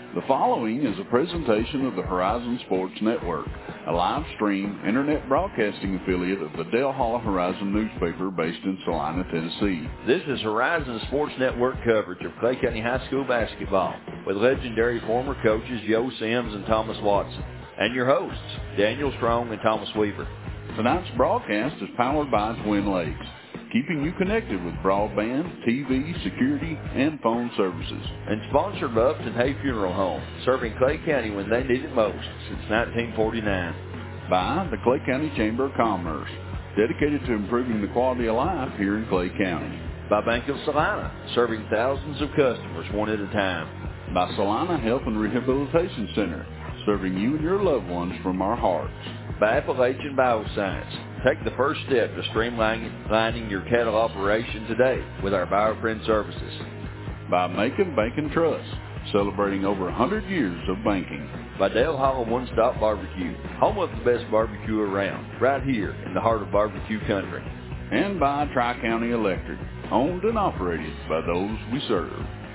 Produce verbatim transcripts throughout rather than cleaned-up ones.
The following is a presentation of the Horizon Sports Network, a live stream internet broadcasting affiliate of the Dale Hollow Horizon newspaper based in Salina, Tennessee. This is Horizon Sports Network coverage of Clay County High School basketball with legendary former coaches Joe Sims and Thomas Watson, and your hosts, Daniel Strong and Thomas Weaver. Tonight's broadcast is powered by Twin Lakes, keeping you connected with broadband, T V, security, and phone services. And sponsored by Upton Hay Funeral Home, serving Clay County when they need it most since nineteen forty-nine. By the Clay County Chamber of Commerce, dedicated to improving the quality of life here in Clay County. By Bank of Salina, serving thousands of customers one at a time. By Salina Health and Rehabilitation Center, serving you and your loved ones from our hearts. By Appalachian Bioscience. Take the first step to streamlining your cattle operation today with our BioFriend services. By Macon Bank and Trust, celebrating over one hundred years of banking. By Dale Hollow One Stop Barbecue, home of the best barbecue around, right here in the heart of barbecue country. And by Tri-County Electric, owned and operated by those we serve.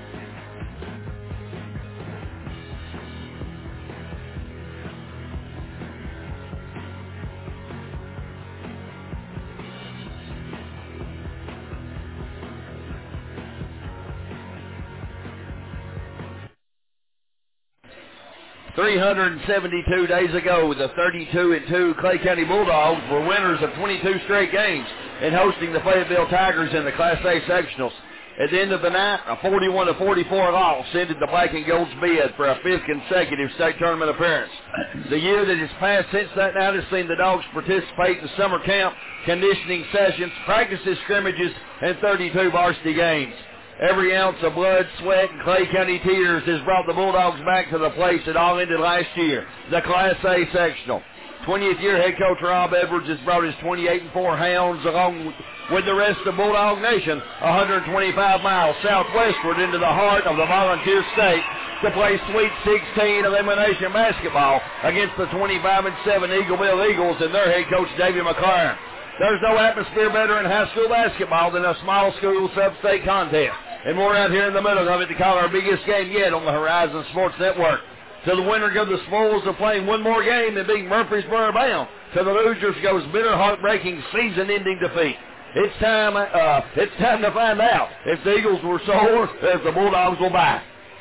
three hundred seventy-two days ago, the thirty-two and two Clay County Bulldogs were winners of twenty-two straight games in hosting the Fayetteville Tigers in the Class A sectionals. At the end of the night, a forty-one to forty-four loss ended the Black and Gold's bid for a fifth consecutive state tournament appearance. The year that has passed since that night has seen the Dogs participate in summer camp, conditioning sessions, practices, scrimmages, and thirty-two varsity games. Every ounce of blood, sweat, and Clay County tears has brought the Bulldogs back to the place it all ended last year, the Class A sectional. twentieth year head coach Rob Edwards has brought his twenty-eight and four Hounds along with the rest of Bulldog Nation one hundred twenty-five miles southwestward into the heart of the Volunteer State to play Sweet sixteen elimination basketball against the twenty-five and seven Eagleville Eagles and their head coach Davey McLaren. There's no atmosphere better in high school basketball than a small school sub-state contest. And we're out here in the middle of it to call our biggest game yet on the Horizon Sports Network. To the winner go the spoils of playing one more game than being Murfreesboro bound. To the losers goes bitter, heartbreaking, season-ending defeat. It's time, uh, it's time to find out if the Eagles were sore, if the Bulldogs will buy.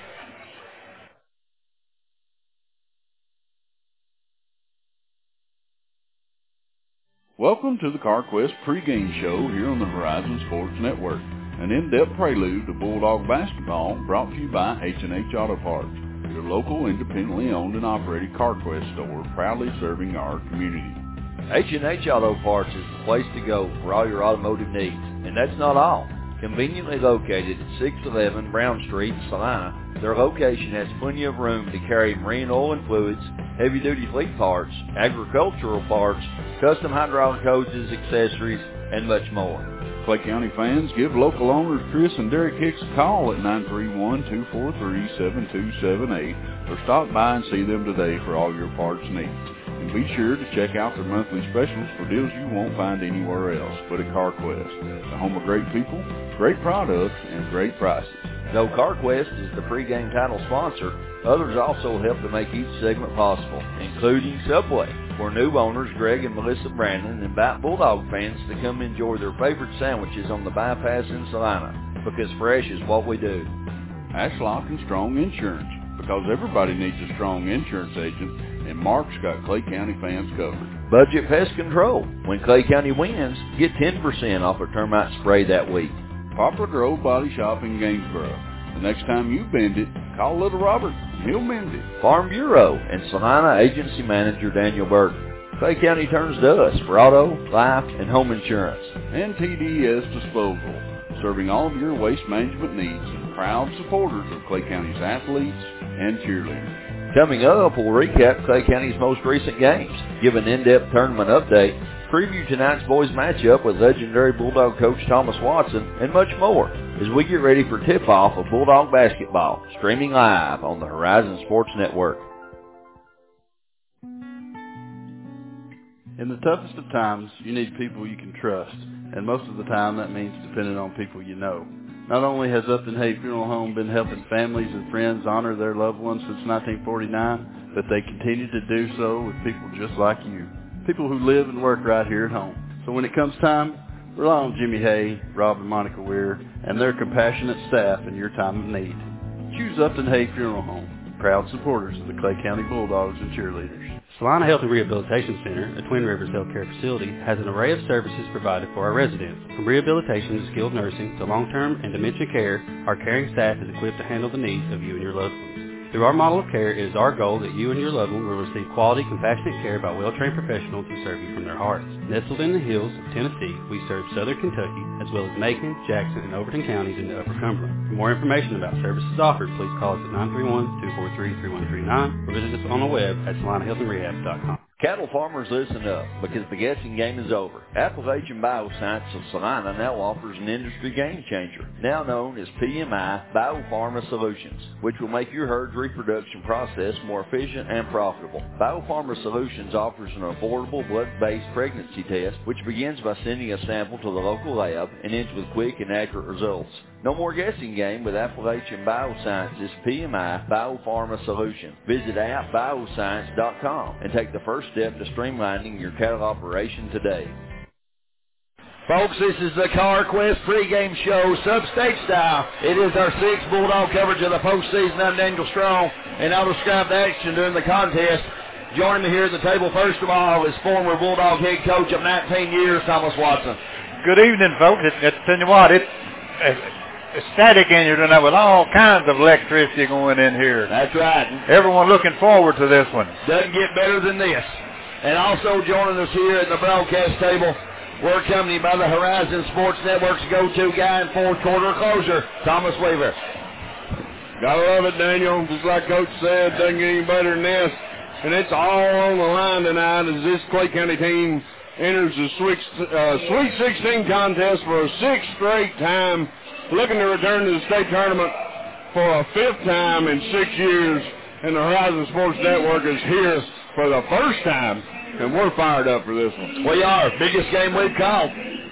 Welcome to the CarQuest pregame show here on the Horizon Sports Network. An in-depth prelude to Bulldog basketball brought to you by H and H Auto Parts, your local independently owned and operated CarQuest store proudly serving our community. H and H Auto Parts is the place to go for all your automotive needs. And that's not all. Conveniently located at six eleven Brown Street in Salina, their location has plenty of room to carry marine oil and fluids, heavy-duty fleet parts, agricultural parts, custom hydraulic hoses, accessories, and much more. Clay County fans, give local owners Chris and Derek Hicks a call at nine three one, two four three, seven two seven eight or stop by and see them today for all your parts needs. And be sure to check out their monthly specials for deals you won't find anywhere else but at CarQuest, the home of great people, great products, and great prices. Though CarQuest is the pregame title sponsor, others also help to make each segment possible, including Subway, where new owners Greg and Melissa Brandon invite Bulldog fans to come enjoy their favorite sandwiches on the bypass in Salina, because fresh is what we do. Ashlock and Strong Insurance, because everybody needs a strong insurance agent, and Mark's got Clay County fans covered. Budget Pest Control. When Clay County wins, get ten percent off a termite spray that week. Poplar Grove Body Shop in Gainsboro. The next time you bend it, call Little Robert, and he'll mend it. Farm Bureau and Salina Agency Manager Daniel Burton. Clay County turns to us for auto, life, and home insurance. And T D S Disposal, serving all of your waste management needs and proud supporters of Clay County's athletes and cheerleaders. Coming up, we'll recap Clay County's most recent games, give an in-depth tournament update, preview tonight's boys matchup with legendary Bulldog coach Thomas Watson, and much more as we get ready for tip-off of Bulldog basketball, streaming live on the Horizon Sports Network. In the toughest of times, you need people you can trust, and most of the time that means depending on people you know. Not only has Upton Hay Funeral Home been helping families and friends honor their loved ones since nineteen forty-nine, but they continue to do so with people just like you, people who live and work right here at home. So when it comes time, rely on Jimmy Hay, Rob and Monica Weir, and their compassionate staff in your time of need. Choose Upton Hay Funeral Home, proud supporters of the Clay County Bulldogs and cheerleaders. Salina Health and Rehabilitation Center, a Twin Rivers healthcare facility, has an array of services provided for our residents. From rehabilitation to skilled nursing to long-term and dementia care, our caring staff is equipped to handle the needs of you and your loved ones. Through our model of care, it is our goal that you and your loved one will receive quality, compassionate care by well-trained professionals who serve you from their hearts. Nestled in the hills of Tennessee, we serve southern Kentucky, as well as Macon, Jackson, and Overton counties into Upper Cumberland. For more information about services offered, please call us at nine three one, two four three, three one three nine or visit us on the web at salina health and rehab dot com. Cattle farmers, listen up, because the guessing game is over. Appalachian Bioscience of Salina now offers an industry game changer, now known as P M I Biopharma Solutions, which will make your herd's reproduction process more efficient and profitable. Biopharma Solutions offers an affordable blood-based pregnancy test, which begins by sending a sample to the local lab and ends with quick and accurate results. No more guessing game with Appalachian Bioscience's P M I Biopharma Solution. Visit app bioscience dot com and take the first step to streamlining your cattle operation today. Folks, this is the CarQuest pregame show, sub-state style. It is our sixth Bulldog coverage of the postseason. I'm Daniel Strong, and I'll describe the action during the contest. Joining me here at the table, first of all, is former Bulldog head coach of nineteen years, Thomas Watson. Good evening, folks. It, it, tell you what, it's, it's static in here tonight with all kinds of electricity going in here. That's right. Everyone looking forward to this one. Doesn't get better than this. And also joining us here at the broadcast table, we're accompanied by the Horizon Sports Network's go-to guy and fourth quarter closer, Thomas Weaver. Gotta love it, Daniel. Just like Coach said, doesn't get any better than this. And it's all on the line tonight as this Clay County team enters the Sweet, uh, Sweet sixteen contest for a sixth straight time, looking to return to the state tournament for a fifth time in six years. And the Horizon Sports Network is here for the first time, and we're fired up for this one. We are. Biggest game we've called.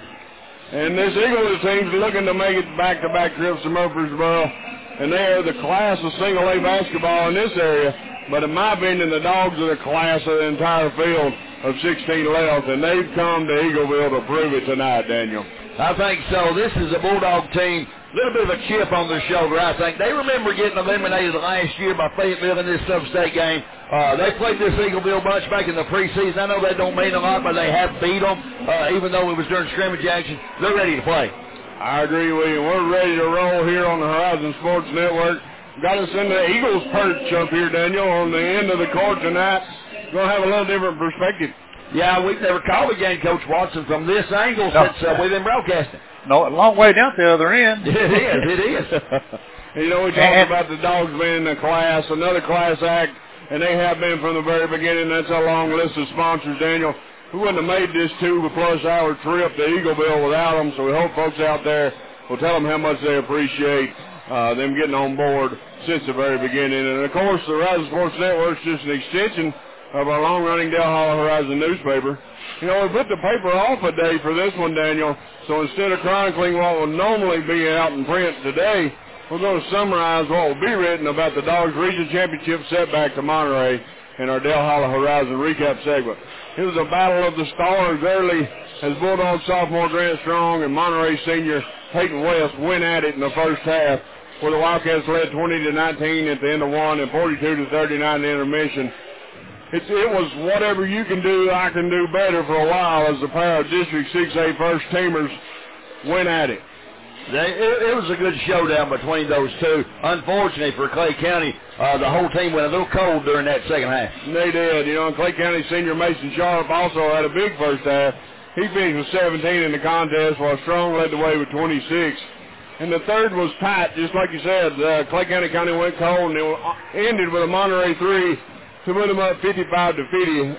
And this Eagles team's looking to make it back-to-back trips to Murfreesboro, and they are the class of single-A basketball in this area. But in my opinion, the Dogs are the class of the entire field of sixteen left, and they've come to Eagleville to prove it tonight, Daniel. I think so. This is a Bulldog team, a little bit of a chip on their shoulder, I think. They remember getting eliminated last year by Fayetteville in this sub-state game. Uh, they played this Eagleville bunch back in the preseason. I know that don't mean a lot, but they have beat them, uh, even though it was during scrimmage action. They're ready to play. I agree with you. We're ready to roll here on the Horizon Sports Network. Got us in the Eagles perch up here, Daniel, on the end of the court tonight. Going to have a little different perspective. Yeah, we've never called a game, Coach Watson, from this angle no. since uh, we've been broadcasting. No, a long way down the other end. It is, it is. You know, we talked about the Dogs being in a class, another class act, and they have been from the very beginning. That's a long list of sponsors, Daniel. We wouldn't have made this two-plus hour trip to Eagleville without them, so we hope folks out there will tell them how much they appreciate uh, them getting on board since the very beginning. And, of course, the Horizon Sports Network is just an extension of our long-running Dale Hollow Horizon newspaper. You know, we put the paper off a day for this one, Daniel, so instead of chronicling what would normally be out in print today, we're going to summarize what will be written about the Dogs Region Championship setback to Monterey in our Dale Hollow Horizon recap segment. It was a battle of the stars early as Bulldog sophomore Grant Strong and Monterey senior Peyton West went at it in the first half, where the Wildcats led twenty to nineteen at the end of one and forty-two to thirty-nine in intermission. It's, it was whatever you can do, I can do better for a while as the pair of District six A first teamers went at it. They, it, it was a good showdown between those two. Unfortunately for Clay County, uh, the whole team went a little cold during that second half. They did. You know, and Clay County senior Mason Sharp also had a big first half. He finished with seventeen in the contest while Strong led the way with twenty-six. And the third was tight, just like you said. Uh, Clay County County went cold, and it ended with a Monterey three to put them up fifty-five to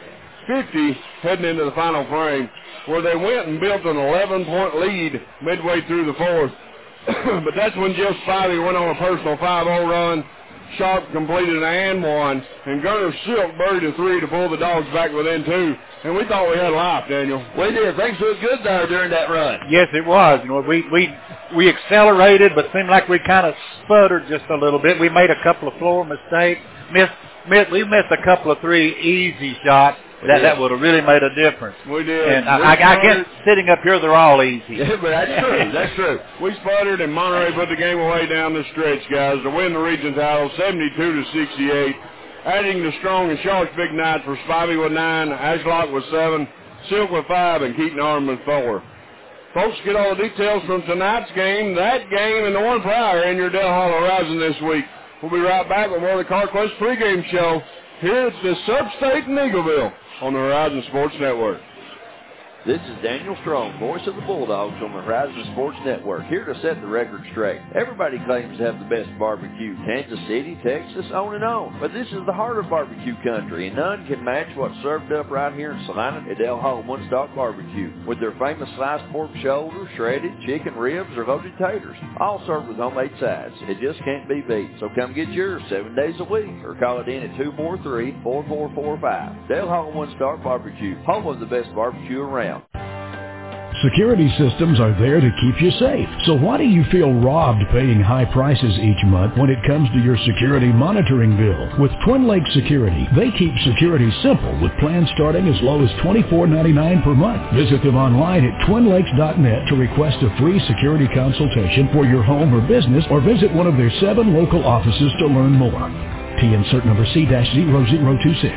fifty heading into the final frame, where they went and built an eleven-point lead midway through the fourth. But that's when Jeff Spivey went on a personal five oh run Sharp completed an and one, and Gunner Silk buried a three to pull the Dogs back within two. And we thought we had life, Daniel. We did. Things looked good there during that run. Yes, it was. You know, we we we accelerated, but seemed like we kind of sputtered just a little bit. We made a couple of floor mistakes. Missed, missed we missed a couple of three easy shots. That that would have really made a difference. We did. And I, I, I guess sitting up here, they're all easy. Yeah, but that's true. That's true. We sputtered, and Monterey put the game away down the stretch, guys, to win the region title, seventy-two to sixty-eight. Adding to Strong and Sharp's big nights for Spivey with nine, Ashlock with seven, Silk with five, and Keaton Arm with four. Folks, get all the details from tonight's game, that game, and the one prior in your Dale Hall Horizon this week. We'll be right back with more of the CarQuest pregame show here at the Substate in Eagleville on the Horizon Sports Network. This is Daniel Strong, voice of the Bulldogs on the Horizon Sports Network, here to set the record straight. Everybody claims to have the best barbecue, Kansas City, Texas, on and on. But this is the heart of barbecue country, and none can match what's served up right here in Salina at Del Hall One Stop Barbecue, with their famous sliced pork shoulder, shredded chicken ribs, or loaded taters, all served with homemade sides. It just can't be beat. So come get yours seven days a week, or call it in at two four three, four four four five. Del Hall One Stop Barbecue, home of the best barbecue around. Security systems are there to keep you safe. So why do you feel robbed paying high prices each month when it comes to your security monitoring bill? With Twin Lakes Security, they keep security simple with plans starting as low as twenty-four ninety-nine per month. Visit them online at twin lakes dot net to request a free security consultation for your home or business, or visit one of their seven local offices to learn more. T N cert number C zero zero two six.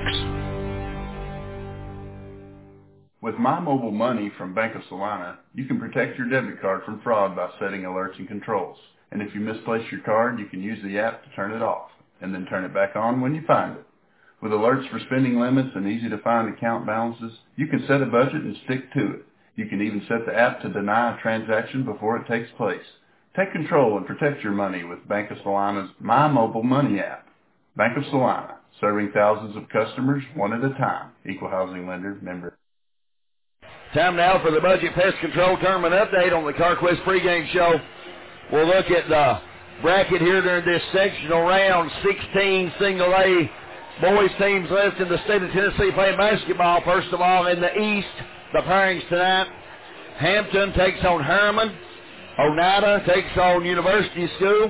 With My Mobile Money from Bank of Salina, you can protect your debit card from fraud by setting alerts and controls. And if you misplace your card, you can use the app to turn it off, and then turn it back on when you find it. With alerts for spending limits and easy-to-find account balances, you can set a budget and stick to it. You can even set the app to deny a transaction before it takes place. Take control and protect your money with Bank of Salina's My Mobile Money app. Bank of Salina, serving thousands of customers one at a time. Equal housing lender, member. Time now for the Budget Pest Control Tournament update on the CarQuest pregame show. We'll look at the bracket here during this sectional round. sixteen single A boys teams left in the state of Tennessee playing basketball. First of all, in the East, the pairings tonight. Hampton takes on Harriman. Oneida takes on University School.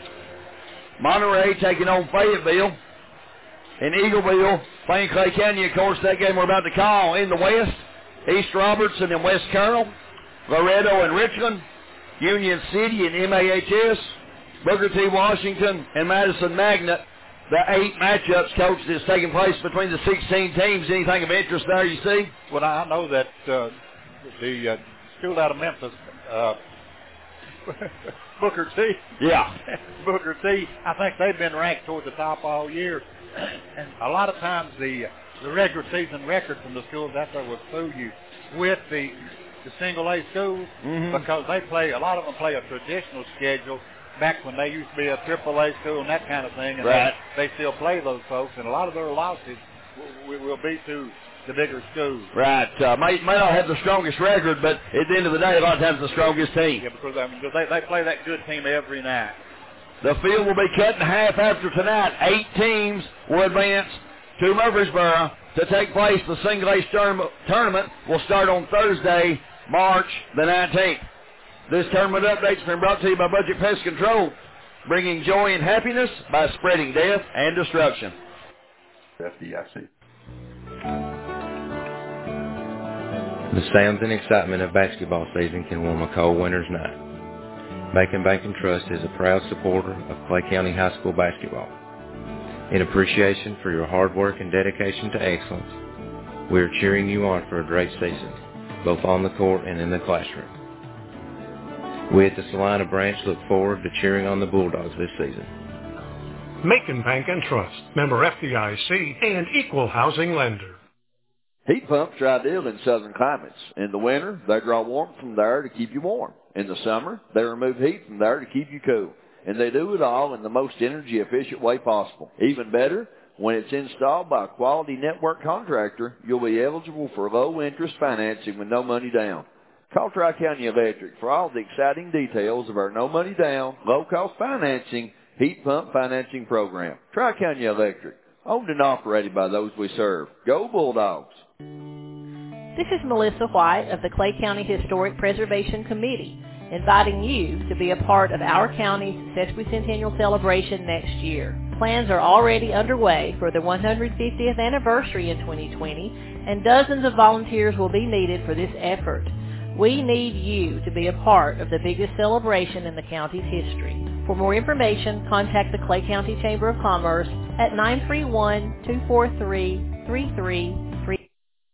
Monterey taking on Fayetteville. And Eagleville playing Clay County. Of course, that game we're about to call. In the West, East Robertson and West Carroll, Loretto and Richland, Union City and M A H S, Booker T. Washington and Madison Magnet. The eight matchups, Coach, that's taking place between the sixteen teams. Anything of interest there you see? Well, I know that uh, the uh, school out of Memphis, uh, Booker T. Yeah. Booker T. I think they've been ranked toward the top all year. And a lot of times the the regular season record from the schools out there will fool you with the the single A schools, mm-hmm. because they play, a lot of them play a traditional schedule back when they used to be a triple A school and that kind of thing, and right. they, they still play those folks, and a lot of their losses will, will be to the bigger schools. Right. Uh, may, may not have the strongest record, but at the end of the day, a lot of times the strongest team. Yeah, because, I mean, because they, they play that good team every night. The field will be cut in half after tonight. Eight teams will advance to Murfreesboro to take place. The single A tournament will start on Thursday, March the nineteenth. This tournament update has been brought to you by Budget Pest Control, bringing joy and happiness by spreading death and destruction. F D I C. The sounds and excitement of basketball season can warm a cold winter's night. Macon Bank and Trust is a proud supporter of Clay County High School basketball. In appreciation for your hard work and dedication to excellence, we are cheering you on for a great season, both on the court and in the classroom. We at the Salina branch look forward to cheering on the Bulldogs this season. Macon Bank and Trust, member F D I C, and equal housing lender. Heat pumps are ideal in southern climates. In the winter, they draw warmth from there to keep you warm. In the summer, they remove heat from there to keep you cool. And they do it all in the most energy-efficient way possible. Even better, when it's installed by a quality network contractor, you'll be eligible for low-interest financing with no money down. Call Tri-County Electric for all the exciting details of our no-money-down, low-cost financing heat pump financing program. Tri-County Electric, owned and operated by those we serve. Go Bulldogs! This is Melissa White of the Clay County Historic Preservation Committee, inviting you to be a part of our county's sesquicentennial celebration next year. Plans are already underway for the one hundred fiftieth anniversary in twenty twenty, and dozens of volunteers will be needed for this effort. We need you to be a part of the biggest celebration in the county's history. For more information, contact the Clay County Chamber of Commerce at nine three one, two four three, three three three.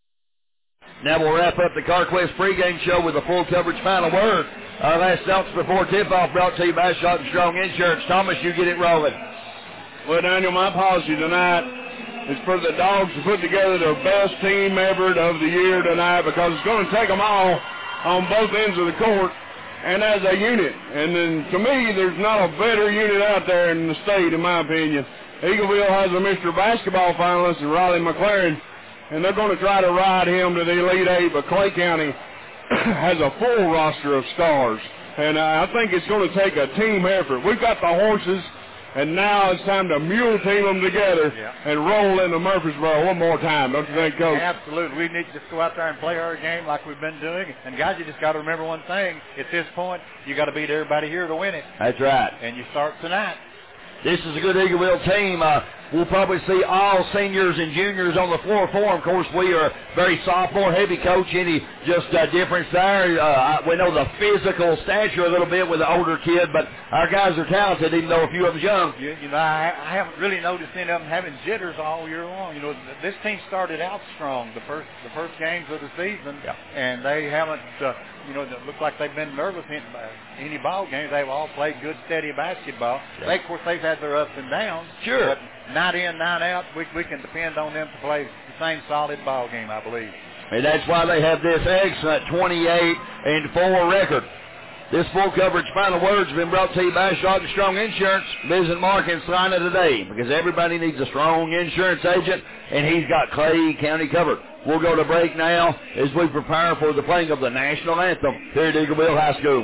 Now we'll wrap up the CarQuest pregame show with a full coverage final word. Our last stops before tip-off brought to you by Shot and Strong Insurance. Thomas, you get it rolling. Well, Daniel, my policy tonight is for the Dogs to put together the best team effort of the year tonight, because it's going to take them all on both ends of the court and as a unit. And then, to me, there's not a better unit out there in the state, in my opinion. Eagleville has a Mister Basketball finalist, Riley McLaren, and they're going to try to ride him to the Elite Eight, but Clay County has a full roster of stars. And uh, I think it's going to take a team effort. We've got the horses, and now it's time to mule team them together yeah. and roll into Murfreesboro one more time. Don't you think, Coach? Absolutely. We need to just go out there and play our game like we've been doing. And, guys, you just got to remember one thing. At this point, you got to beat everybody here to win it. That's right. And you start tonight. This is a good Eagleville team. Uh, we'll probably see all seniors and juniors on the floor for them. Of course, we are very sophomore-heavy, Coach. Any just uh, difference there? Uh, we know the physical stature a little bit with the older kid, but our guys are talented, even though a few of them's young. You, you know, I, I haven't really noticed any of them having jitters all year long. You know, this team started out strong the first the first games of the season, yeah. and they haven't. Uh, You know, it looks like they've been nervous in any ball games. They've all played good, steady basketball. Yeah. They, of course, they've had their ups and downs. Sure. But night in, night out, we, we can depend on them to play the same solid ball game, I believe. And that's why they have this excellent twenty-eight and four record. This full coverage final words have been brought to you by Shot and Strong Insurance. Visit Mark in Salina today, because everybody needs a strong insurance agent, and he's got Clay County covered. We'll go to break now as we prepare for the playing of the national anthem here at Eagleville High School.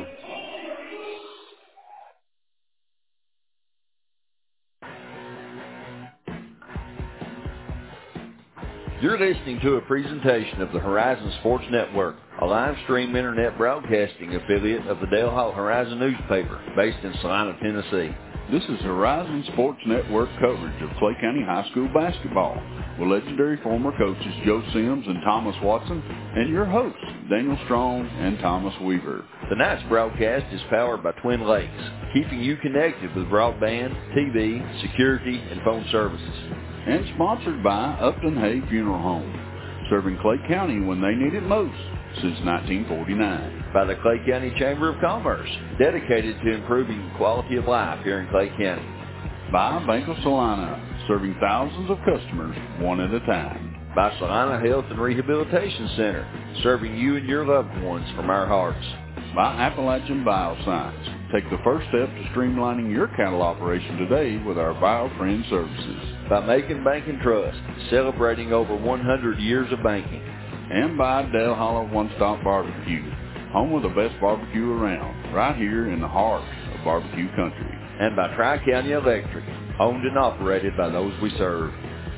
You're listening to a presentation of the Horizon Sports Network, a live stream internet broadcasting affiliate of the Dale Hall Horizon newspaper, based in Salina, Tennessee. This is Horizon Sports Network coverage of Clay County High School basketball with legendary former coaches Joe Sims and Thomas Watson, and your hosts, Daniel Strong and Thomas Weaver. Tonight's broadcast is powered by Twin Lakes, keeping you connected with broadband, T V, security, and phone services. And sponsored by Upton Hay Funeral Home, serving Clay County when they need it most since nineteen forty-nine. By the Clay County Chamber of Commerce, dedicated to improving quality of life here in Clay County. By Bank of Salina, serving thousands of customers one at a time. By Salina Health and Rehabilitation Center, serving you and your loved ones from our hearts. By Appalachian Bioscience. Take the first step to streamlining your cattle operation today with our BioFriend services. By Macon Bank and Trust, celebrating over one hundred years of banking. And by Dale Hollow One Stop Barbecue, home of the best barbecue around, right here in the heart of barbecue country. And by Tri-County Electric, owned and operated by those we serve.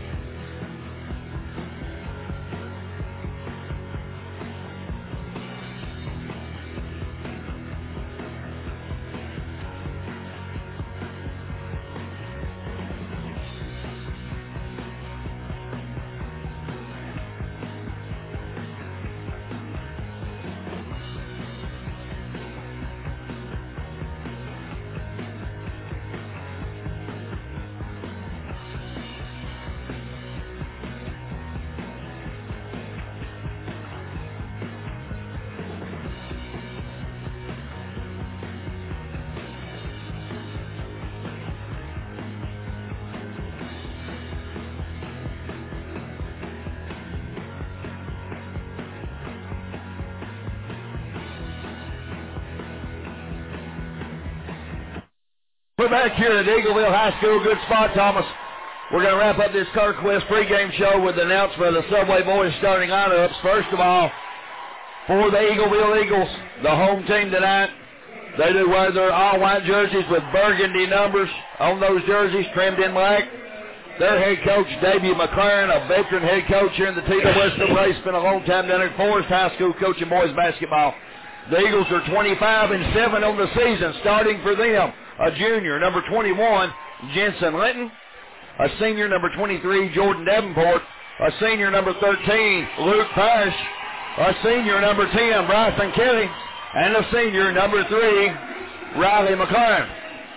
We're back here at Eagleville High School. Good spot, Thomas. We're going to wrap up this CarQuest pregame show with the announcement of the Subway Boys starting lineups. First of all, for the Eagleville Eagles, the home team tonight, They do wear their all-white jerseys with burgundy numbers on those jerseys, trimmed in black. Their head coach, Davey McLaren, a veteran head coach here in the Tito Western Race, spent a long time down at Forest High School coaching boys basketball. The Eagles are twenty-five and seven on the season. Starting for them, a junior, number twenty-one, Jensen Linton. A senior, number twenty-three, Jordan Davenport. A senior, number thirteen, Luke Parrish. A senior, number ten, Bryson Kelly. And a senior, number three, Riley McLaren.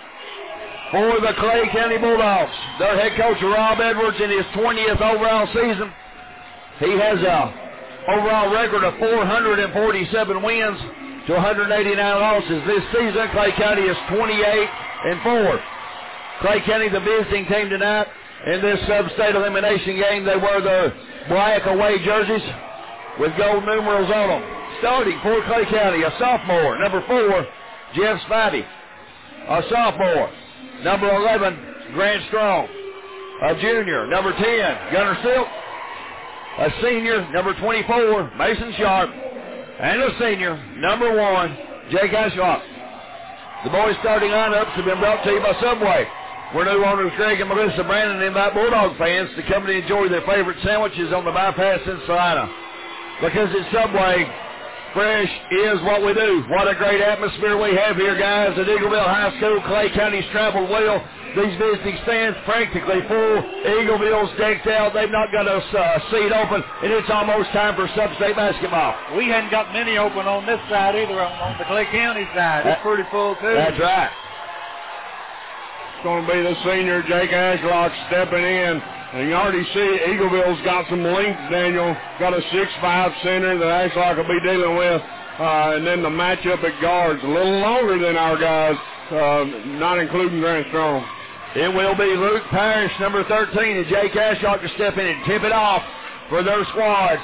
For the Clay County Bulldogs, their head coach, Rob Edwards, in his twentieth overall season. He has a overall record of four hundred forty-seven wins to one hundred eighty-nine losses. This season, Clay County is twenty-eight and four. Clay County, the visiting team tonight, in this sub-state elimination game, they wear their black away jerseys with gold numerals on them. Starting for Clay County, a sophomore, number four, Jeff Spivey. A sophomore, number eleven, Grant Strong. A junior, number ten, Gunnar Silk. A senior, number twenty-four, Mason Sharp. And a senior, number one, Jake Ashlock. The boys' starting lineups have been brought to you by Subway, where new owners Greg and Melissa Brandon invite Bulldog fans to come and enjoy their favorite sandwiches on the bypass in Salina. Because it's Subway, fresh is what we do. What a great atmosphere we have here, guys, at Eagleville High School. Clay County's traveled well. These visiting stands practically full. Eagleville's decked out. They've not got a uh, seat open, and it's almost time for sub-state basketball. We hadn't got many open on this side either, on, on the Clay County side. It's pretty full, too. That's right. It's going to be the senior, Jake Ashlock, stepping in. And you already see Eagleville's got some length, Daniel. Got a six five center that Ashlock will be dealing with. Uh, and then the matchup at guards, a little longer than our guys, uh, not including Grant Strong. It will be Luke Parrish, number thirteen, and Jake Ashlock to step in and tip it off for their squads.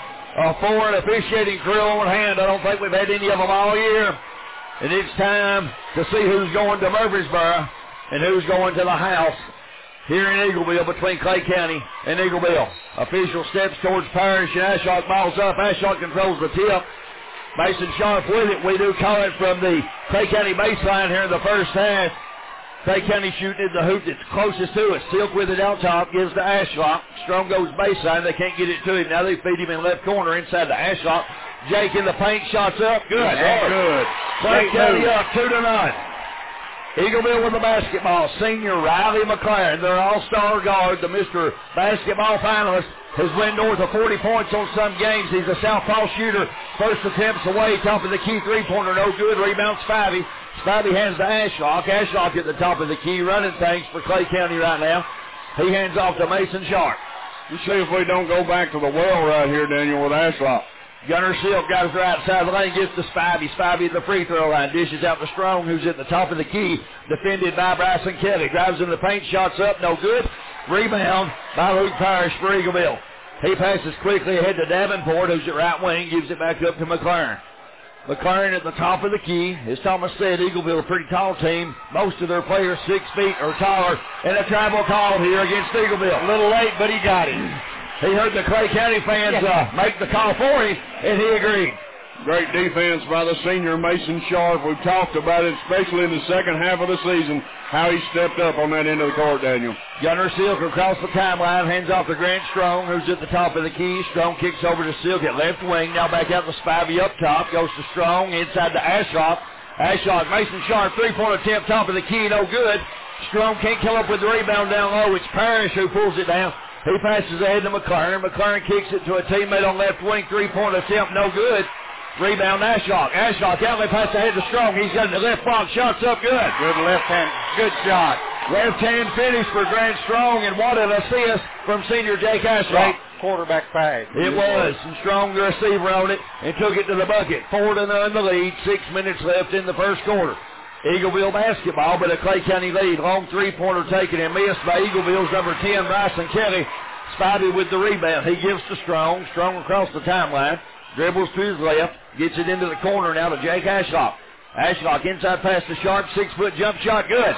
A foreign officiating crew on hand. I don't think we've had any of them all year. And it's time to see who's going to Murfreesboro and who's going to the house here in Eagleville between Clay County and Eagleville. Official steps towards Parrish, and Ashlock balls up. Ashlock controls the tip. Mason Sharp with it. We do call it from the Clay County baseline here in the first half. Clay County shooting at the hoop that's closest to it. Silk with it out top, gives to Ashlock. Strong goes baseline. They can't get it to him. Now they feed him in left corner inside to Ashlock. Jake in the paint, shots up. Good. That's good. Clay County up two to none. Eagleville with the basketball. Senior Riley McLaren, their all-star guard, the Mister Basketball finalist, has led north of forty points on some games. He's a southpaw shooter. First attempts away, top of the key three-pointer, no good. Rebound Spivey. Spivey hands to Ashlock. Ashlock at the top of the key, running things for Clay County right now. He hands off to Mason Sharp. Let's see if we don't go back to the well right here, Daniel, with Ashlock. Gunnar Silk got his right side of the lane, gets to Spivey. Spivey at the free throw line, dishes out to Strong, who's at the top of the key, defended by Bryson Kelly. Drives in the paint, shots up, no good. Rebound by Luke Parrish for Eagleville. He passes quickly ahead to Davenport, who's at right wing, gives it back up to McLaren. McLaren at the top of the key. As Thomas said, Eagleville a pretty tall team. Most of their players six feet or taller. And a travel call here against Eagleville. A little late, but he got it. He heard the Clay County fans uh, make the call for him, and he agreed. Great defense by the senior Mason Sharp. We've talked about it, especially in the second half of the season, how he stepped up on that end of the court, Daniel. Gunnar Silk across the timeline, hands off to Grant Strong, who's at the top of the key. Strong kicks over to Silk at left wing. Now back out to Spivey up top. Goes to Strong, inside to Ashlock. Ashlock, Mason Sharp, three-point attempt, top of the key, no good. Strong can't come up with the rebound down low. It's Parrish who pulls it down. He passes ahead to McLaren. McLaren kicks it to a teammate on left wing. Three-point attempt, no good. Rebound, Ashlock. Ashlock outlet pass ahead to Strong. He's got the left block. Shots up good. Good left hand. Good shot. Left hand finish for Grant Strong, and what an assist from senior Jake Ashlock. Great quarterback pass. It was. And Strong, the receiver on it, and took it to the bucket. Four to none the lead. Six minutes left in the first quarter. Eagleville basketball, but a Clay County lead. Long three-pointer taken and missed by Eagleville's number ten, Bryson Kelly. Spivey with the rebound. He gives to Strong. Strong across the timeline. Dribbles to his left. Gets it into the corner now to Jake Ashlock. Ashlock inside pass to Sharp. Six-foot jump shot. Good.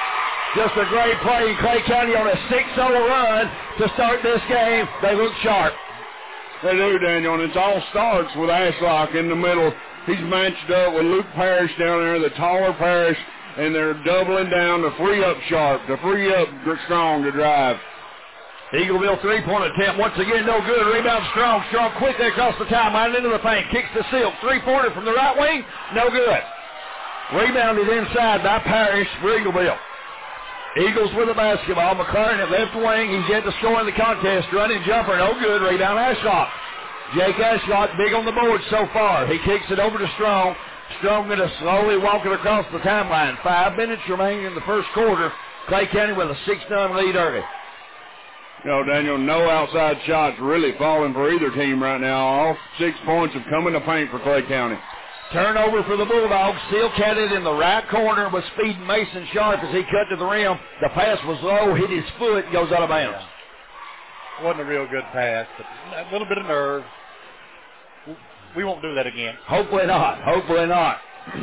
Just a great play. Clay County on a six oh run to start this game. They look sharp. They do, Daniel, and it all starts with Ashlock in the middle He's matched up with Luke Parrish down there, the taller Parrish, and they're doubling down to free up Sharp, to free up Strong to drive. Eagleville three-point attempt, once again, no good. Rebound Strong. Strong quickly across the timeline into the paint. Kicks to Silk. Three-pointer from the right wing, no good. Rebounded inside by Parrish for Eagleville. Eagles with the basketball. McLaren at left wing. He's yet to score in the contest. Running jumper, no good. Rebound Ashlock. Jake Ashlock big on the board so far. He kicks it over to Strong. Strong going to slowly walk it across the timeline. Five minutes remaining in the first quarter. Clay County with a six nothing lead early. You know, Daniel, no outside shots really falling for either team right now. All six points have come in the paint for Clay County. Turnover for the Bulldogs. Silk had it in the right corner with speed Mason Sharp as he cut to the rim. The pass was low, hit his foot, goes out of bounds. Yeah. Wasn't a real good pass, but a little bit of nerve. We won't do that again. Hopefully not. Hopefully not.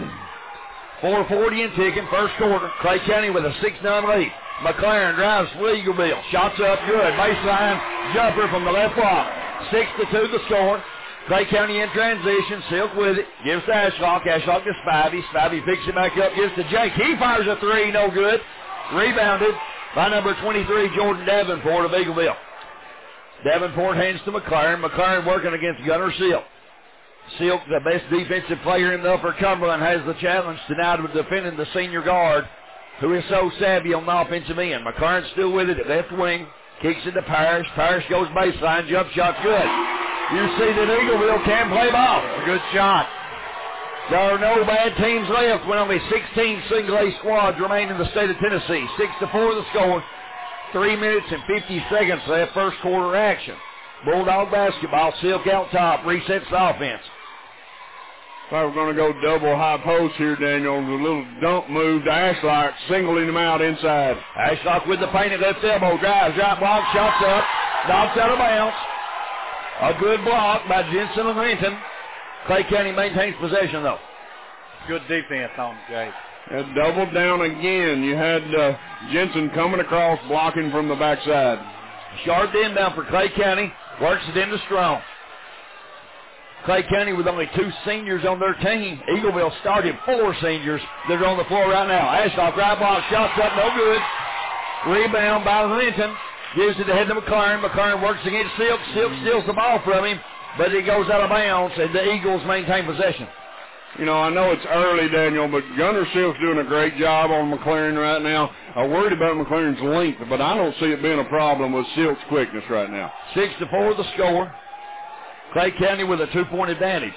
four forty and ticking, first quarter. Clay County with a six nothing lead. McLaren drives for Eagleville. Shots up good. Baseline jumper from the left block. Six to two the score. Clay County in transition. Silk with it. Gives to Ashlock. Ashlock to Spivey. Spivey picks it back up. Gives to Jake. He fires a three. No good. Rebounded by number twenty-three, Jordan Davenport of Eagleville. Davenport hands to McLaren. McLaren working against Gunner Silk. Silk, the best defensive player in the Upper Cumberland, has the challenge tonight of defending the senior guard, who is so savvy on the offensive end. McLaren still with it at left wing. Kicks it to Parrish. Parrish goes baseline. Jump shot good. You see that Eagleville can play ball. A good shot. There are no bad teams left when only sixteen single-A squads remain in the state of Tennessee. Six to four the score. Three minutes and fifty seconds left first quarter action. Bulldog basketball. Silk out top. Resets the offense. If we're going to go double high post here, Daniel, a little dump move to Ashlock, singling him out inside. Ashlock with the painted left elbow, drives, right block, shots up, knocks out of bounds. A good block by Jensen and Linton. Clay County maintains possession, though. Good defense on Jake. And doubled down again. You had uh, Jensen coming across, blocking from the backside. Sharp inbound for Clay County, works it into Strong. Clay County with only two seniors on their team. Eagleville started four seniors that are on the floor right now. Ashlock right block, shots up, no good. Rebound by Linton. Gives it ahead to McLaren. McLaren works against Silk. Silk steals the ball from him, but it goes out of bounds, and the Eagles maintain possession. You know, I know it's early, Daniel, but Gunner Silk's doing a great job on McLaren right now. I'm worried about McLaren's length, but I don't see it being a problem with Silk's quickness right now. Six to four the score. Clay County with a two-point advantage.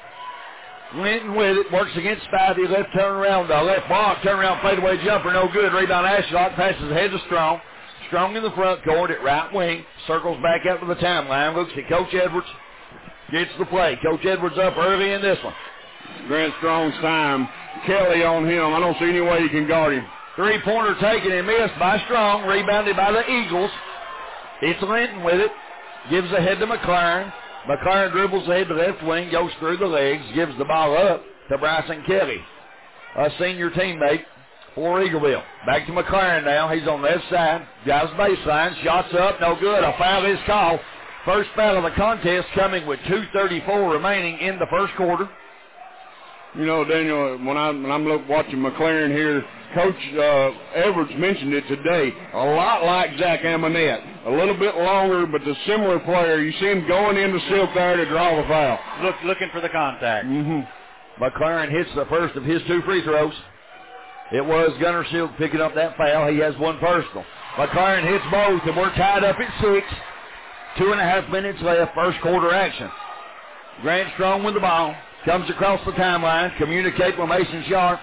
Linton with it, works against Spivey, left turnaround, uh, left block, turnaround fadeaway jumper, no good. Rebound Ashlock, passes ahead to Strong. Strong in the front court at right wing, circles back out to the timeline, looks at Coach Edwards, gets the play. Coach Edwards up early in this one. Grant Strong's time. Kelly on him. I don't see any way he can guard him. Three-pointer taken and missed by Strong, rebounded by the Eagles. It's Linton with it, gives ahead to McLaren. McLaren dribbles ahead to left wing, goes through the legs, gives the ball up to Bryson Kelly, a senior teammate for Eagleville. Back to McLaren now. He's on the left side. Drives baseline. Shots up. No good. A foul is called. First foul of the contest coming with two thirty-four remaining in the first quarter. You know, Daniel, when, I, when I'm look, watching McLaren here, Coach uh, Edwards mentioned it today. A lot like Zach Amonette. A little bit longer, but the similar player. You see him going into Silk there to draw the foul. Look, looking for the contact. Mm-hmm. McLaren hits the first of his two free throws. It was Gunner Silk picking up that foul. He has one personal. McLaren hits both, and we're tied up at six. Two and a half minutes left, first quarter action. Grant Strong with the ball. Comes across the timeline. Communicate with Mason Sharp.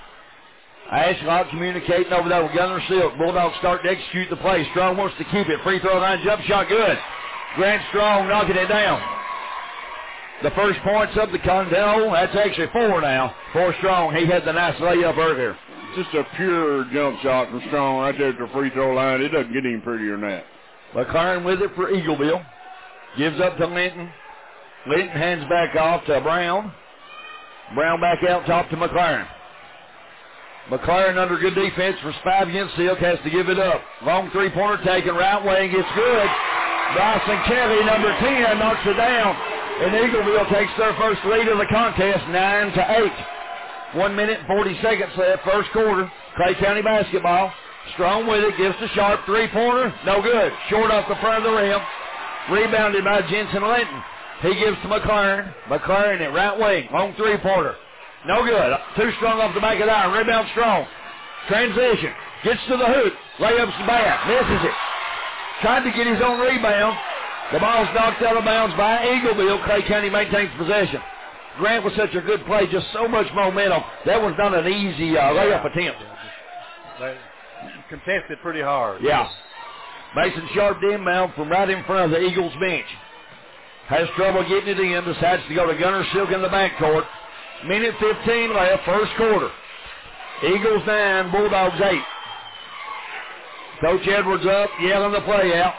Ashlock communicating over there with Gunner Silk. Bulldogs start to execute the play. Strong wants to keep it. Free throw line jump shot good. Grant Strong knocking it down. The first points of the contest. Oh, that's actually four now for Strong. He had the nice layup earlier. Just a pure jump shot from Strong right there at the free throw line. It doesn't get any prettier than that. McLaren with it for Eagleville. Gives up to Linton. Linton hands back off to Brown. Brown back out top to McLaren. McLaren under good defense for Spivey and Silk has to give it up. Long three-pointer taken, right wing, it's good. Bryson Kelly, number ten, knocks it down. And Eagleville takes their first lead of the contest, nine to eight. One minute and forty seconds left, first quarter. Clay County basketball. Strong with it, gives to Sharp, three-pointer, no good. Short off the front of the rim. Rebounded by Jensen Linton. He gives to McLaren. McLaren at right wing, long three-pointer. No good. Too strong off the back of the iron. Rebound Strong. Transition. Gets to the hoop. Layup's bad. Misses it. Tried to get his own rebound. The ball's knocked out of bounds by Eagleville. Clay County maintains possession. Grant was such a good play, just so much momentum. That was not an easy uh, layup attempt. They contested pretty hard. Yeah. Mason Sharp the inbound from right in front of the Eagles bench. Has trouble getting it in. Decides to go to Gunner Silk in the backcourt. Minute fifteen left, first quarter. Eagles nine, Bulldogs eight. Coach Edwards up, yelling the play out.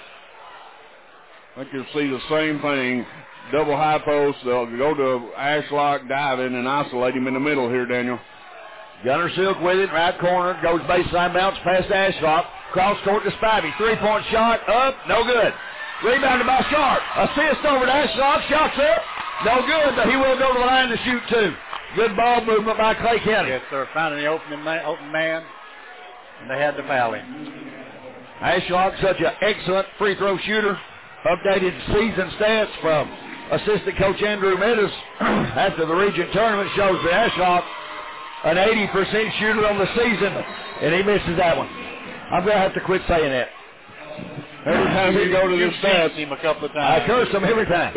I think you'll see the same thing. Double high post. They'll go to Ashlock, dive in, and isolate him in the middle here, Daniel. Gunner Silk with it, right corner, goes baseline bounce past Ashlock. Cross court to Spivey. Three-point shot, up, no good. Rebounded by Sharp. Assist over to Ashlock, shots up, no good, but he will go to the line to shoot two. Good ball movement by Clay County. Yes, sir, finding the opening man, open man, and they had to foul him. Ashlock, such an excellent free throw shooter. Updated season stats from assistant coach Andrew Meadows after the region tournament shows that Ashlock an eighty percent shooter on the season, and he misses that one. I'm going to have to quit saying that. Every time you go to the stats, him a couple of times. I curse him every time.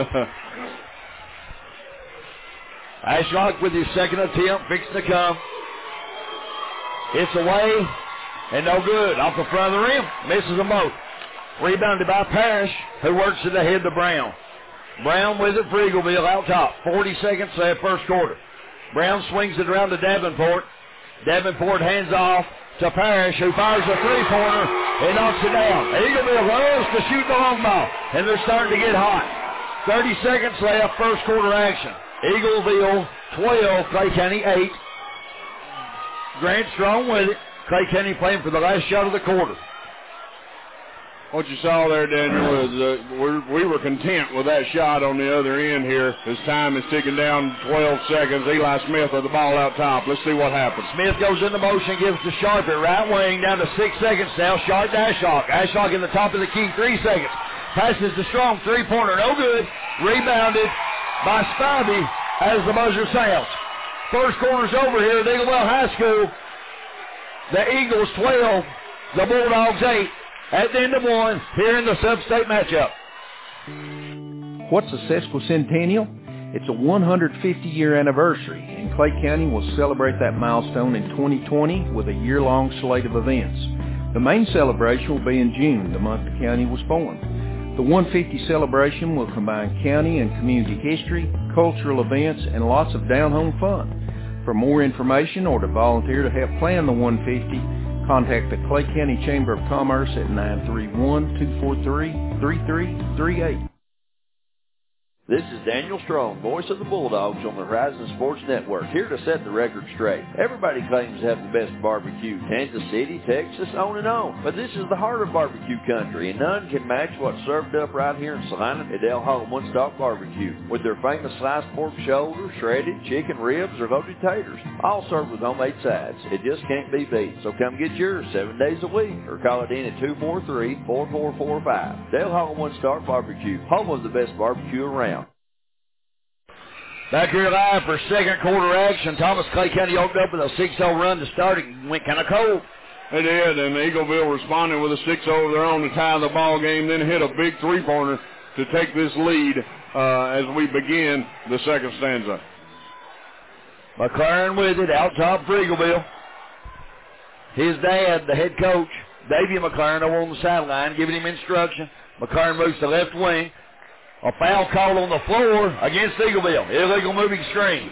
Ashlock with his second attempt, fixing to come. It's away, and no good. Off the front of the rim, misses them both. Rebounded by Parrish, who works it ahead to Brown. Brown with it for Eagleville out top. forty seconds left, first quarter. Brown swings it around to Davenport. Davenport hands off to Parrish, who fires a three-pointer and knocks it down. Eagleville loves to shoot the long ball, and they're starting to get hot. thirty seconds left, first quarter action. Eagleville twelve, Clay County eight. Grant Strong with it. Clay County playing for the last shot of the quarter. What you saw there, Daniel, was uh, we're, we were content with that shot on the other end here. As time is ticking down twelve seconds, Eli Smith with the ball out top. Let's see what happens. Smith goes into motion, gives to Sharp at right wing, down to six seconds now. Sharp to Ashlock. Ashlock in the top of the key, three seconds. Passes to Strong, three-pointer, no good. Rebounded by Spivey as the buzzer sounds. First quarter's over here at Eagleville High School. The Eagles twelve, the Bulldogs eight. At the end of one, here in the sub-state matchup. What's a sesquicentennial? It's a one hundred fifty year anniversary, and Clay County will celebrate that milestone in twenty twenty with a year-long slate of events. The main celebration will be in June, the month the county was born. The one fifty celebration will combine county and community history, cultural events, and lots of down-home fun. For more information or to volunteer to help plan the one fifty, contact the Clay County Chamber of Commerce at nine three one, two four three, three three three eight. This is Daniel Strong, voice of the Bulldogs on the Horizon Sports Network, here to set the record straight. Everybody claims to have the best barbecue, Kansas City, Texas, on and on. But this is the heart of barbecue country, and none can match what's served up right here in Salina at Del Hall One Stop Barbecue, with their famous sliced pork shoulder, shredded chicken ribs, or loaded taters, all served with homemade sides. It just can't be beat, so come get yours seven days a week, or call it in at two four three, four four four five. Del Hall One Stop Barbecue, home of the best barbecue around. Back here live for second quarter action. Thomas Clay County opened up with a six oh run to start. It went kind of cold. They did, and Eagleville responded with a six oh of their own to tie the ball game, then hit a big three-pointer to take this lead uh, as we begin the second stanza. McLaren with it, out top for Eagleville. His dad, the head coach, Davey McLaren, over on the sideline, giving him instruction. McLaren moves to left wing. A foul call on the floor against Eagleville. Illegal moving screen.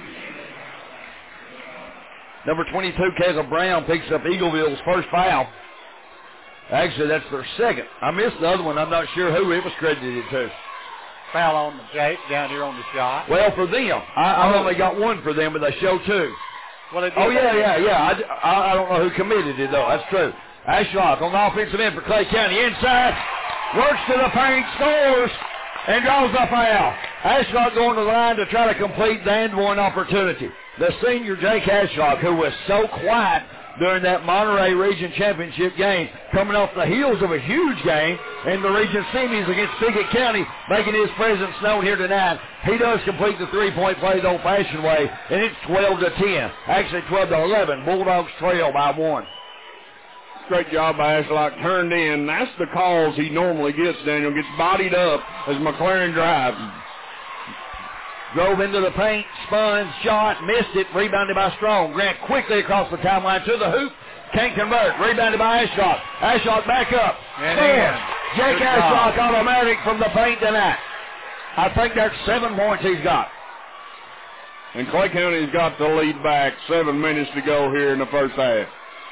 Number twenty-two, Caleb Brown, picks up Eagleville's first foul. Actually, that's their second. I missed the other one. I'm not sure who it was credited to. Foul on the Jake down here on the shot. Well, for them. I, I only got one for them, but they show two. Well, they did oh, yeah, yeah, yeah. I, I, I don't know who committed it, though. That's true. Ashlock on the offensive end for Clay County. Inside. Works to the paint. Scores. And draws a foul. Ashlock going to the line to try to complete the and one opportunity. The senior Jake Ashlock, who was so quiet during that Monterey Region Championship game, coming off the heels of a huge game in the Region semis against Pickett County, making his presence known here tonight. He does complete the three-point play the old-fashioned way, and it's twelve to ten. Actually twelve to eleven. Bulldogs trail by one. Great job by Ashlock. Turned in. That's the calls he normally gets, Daniel. Gets bodied up as McLaren drives. Drove into the paint, spun, shot, missed it, rebounded by Strong. Grant quickly across the timeline to the hoop. Can't convert. Rebounded by Ashlock. Ashlock back up. And Score. Jake Good Ashlock job. automatic from the paint tonight. I think that's seven points he's got. And Clay County's got the lead back. Seven minutes to go here in the first half.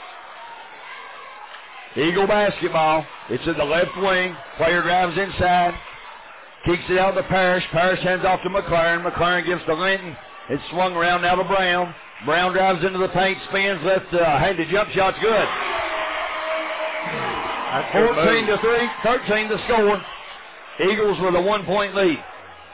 Eagle basketball. It's in the left wing. Player drives inside. Kicks it out to Parrish. Parrish hands off to McLaren. McLaren gives to Linton. It's swung around now to Brown. Brown drives into the paint, spins, left uh, handed jump shot's good. fourteen to three, thirteen to score. Eagles with a one-point lead.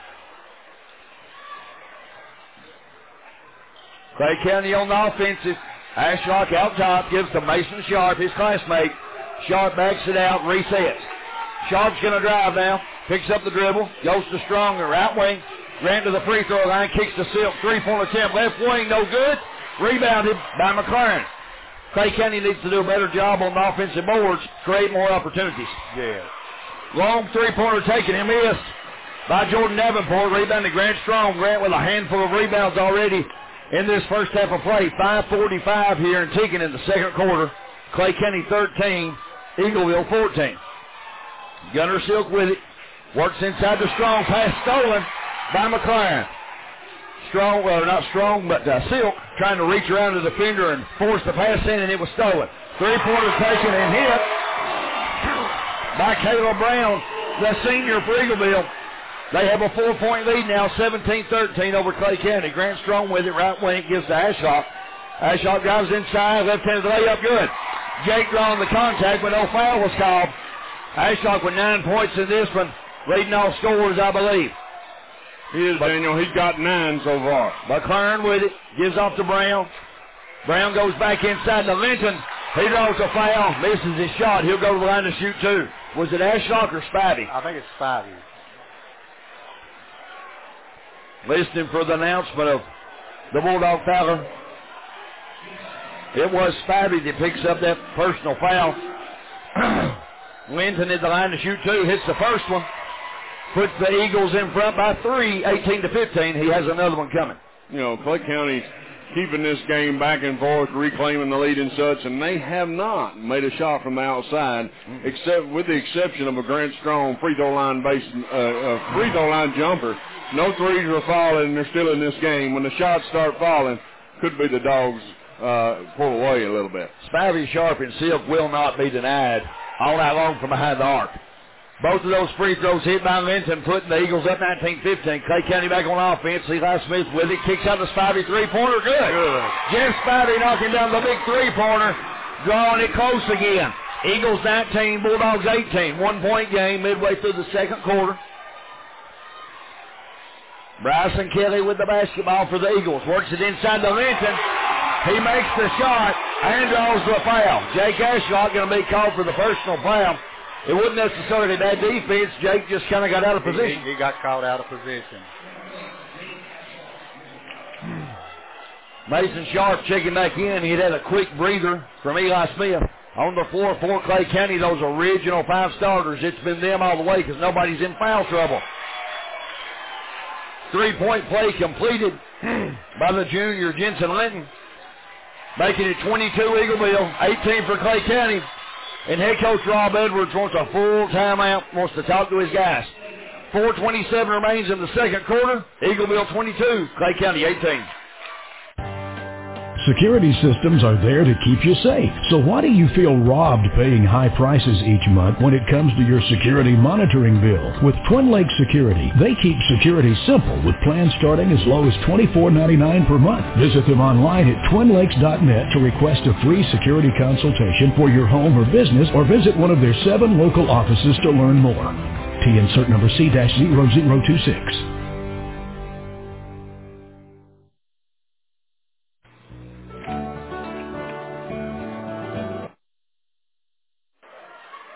Clay County on the offensive. Ashlock out top, gives to Mason Sharp, his classmate. Sharp backs it out, resets. Sharp's going to drive now. Picks up the dribble, goes to Strong, the right wing. Ran to the free throw line, kicks to Silk. Three-point attempt, left wing, no good. Rebounded by McLaren. Clay County needs to do a better job on the offensive boards, create more opportunities. Yeah. Long three-pointer taken and missed by Jordan Davenport. Rebounded Grant Strong. Grant with a handful of rebounds already in this first half of play. five forty-five here in Tican in the second quarter. Clay County thirteen, Eagleville fourteen. Gunner Silk with it. Works inside the Strong. Pass stolen by McLaren. Strong, well, not Strong, but uh, Silk trying to reach around the defender and force the pass in, and it was stolen. Three-pointer taken and hit by Caleb Brown, the senior for Eagleville. They have a four-point lead now, seventeen thirteen over Clay County. Grant Strong with it, right wing, gives to Ashlock. Ashlock drives inside, left-handed layup, good. Jake drawing the contact, but no foul was called. Ashlock with nine points in this one, leading all scorers, I believe. He is, Daniel. He's got nine so far. McLaren with it, gives off to Brown. Brown goes back inside to Linton. He draws a foul, misses his shot. He'll go to the line to shoot two. Was it Ashlock or Spivey? I think it's Spivey. Listening for the announcement of the Bulldog fouler. It was Spivey that picks up that personal foul. Linton at the line to shoot two, hits the first one. Puts the Eagles in front by three, eighteen to fifteen. He has another one coming. You know, Clay County's keeping this game back and forth, reclaiming the lead and such, and they have not made a shot from the outside, mm-hmm. except with the exception of a Grant Strong free throw line base, uh, uh, free throw line jumper. No threes are falling, and they're still in this game. When the shots start falling, could be the Dogs uh, pull away a little bit. Spivey, Sharp, and Silk will not be denied all night long from behind the arc. Both of those free throws hit by Linton, putting the Eagles up nineteen fifteen. Clay County back on offense. Eli Smith with it. Kicks out the Spivey three-pointer. Good. Good. Jeff Spivey knocking down the big three-pointer. Drawing it close again. Eagles nineteen, Bulldogs eighteen. One-point game midway through the second quarter. Bryson Kelly with the basketball for the Eagles. Works it inside to Linton. He makes the shot and draws the foul. Jake Ashlock going to be called for the personal foul. It wasn't necessarily bad defense. Jake just kind of got out of position. He, he got caught out of position. Mason Sharp checking back in. He had a quick breather from Eli Smith. On the floor for Clay County, those original five starters. It's been them all the way because nobody's in foul trouble. Three-point play completed by the junior Jensen Linton. Making it twenty-two Eagleville, eighteen for Clay County. And head coach Rob Edwards wants a full timeout, wants to talk to his guys. four twenty-seven remains in the second quarter. Eagleville twenty-two, Clay County eighteen. Security systems are there to keep you safe. So why do you feel robbed paying high prices each month when it comes to your security monitoring bill? With Twin Lakes Security, they keep security simple with plans starting as low as twenty-four ninety-nine per month. Visit them online at twin lakes dot net to request a free security consultation for your home or business, or visit one of their seven local offices to learn more. T insert number C zero zero two six.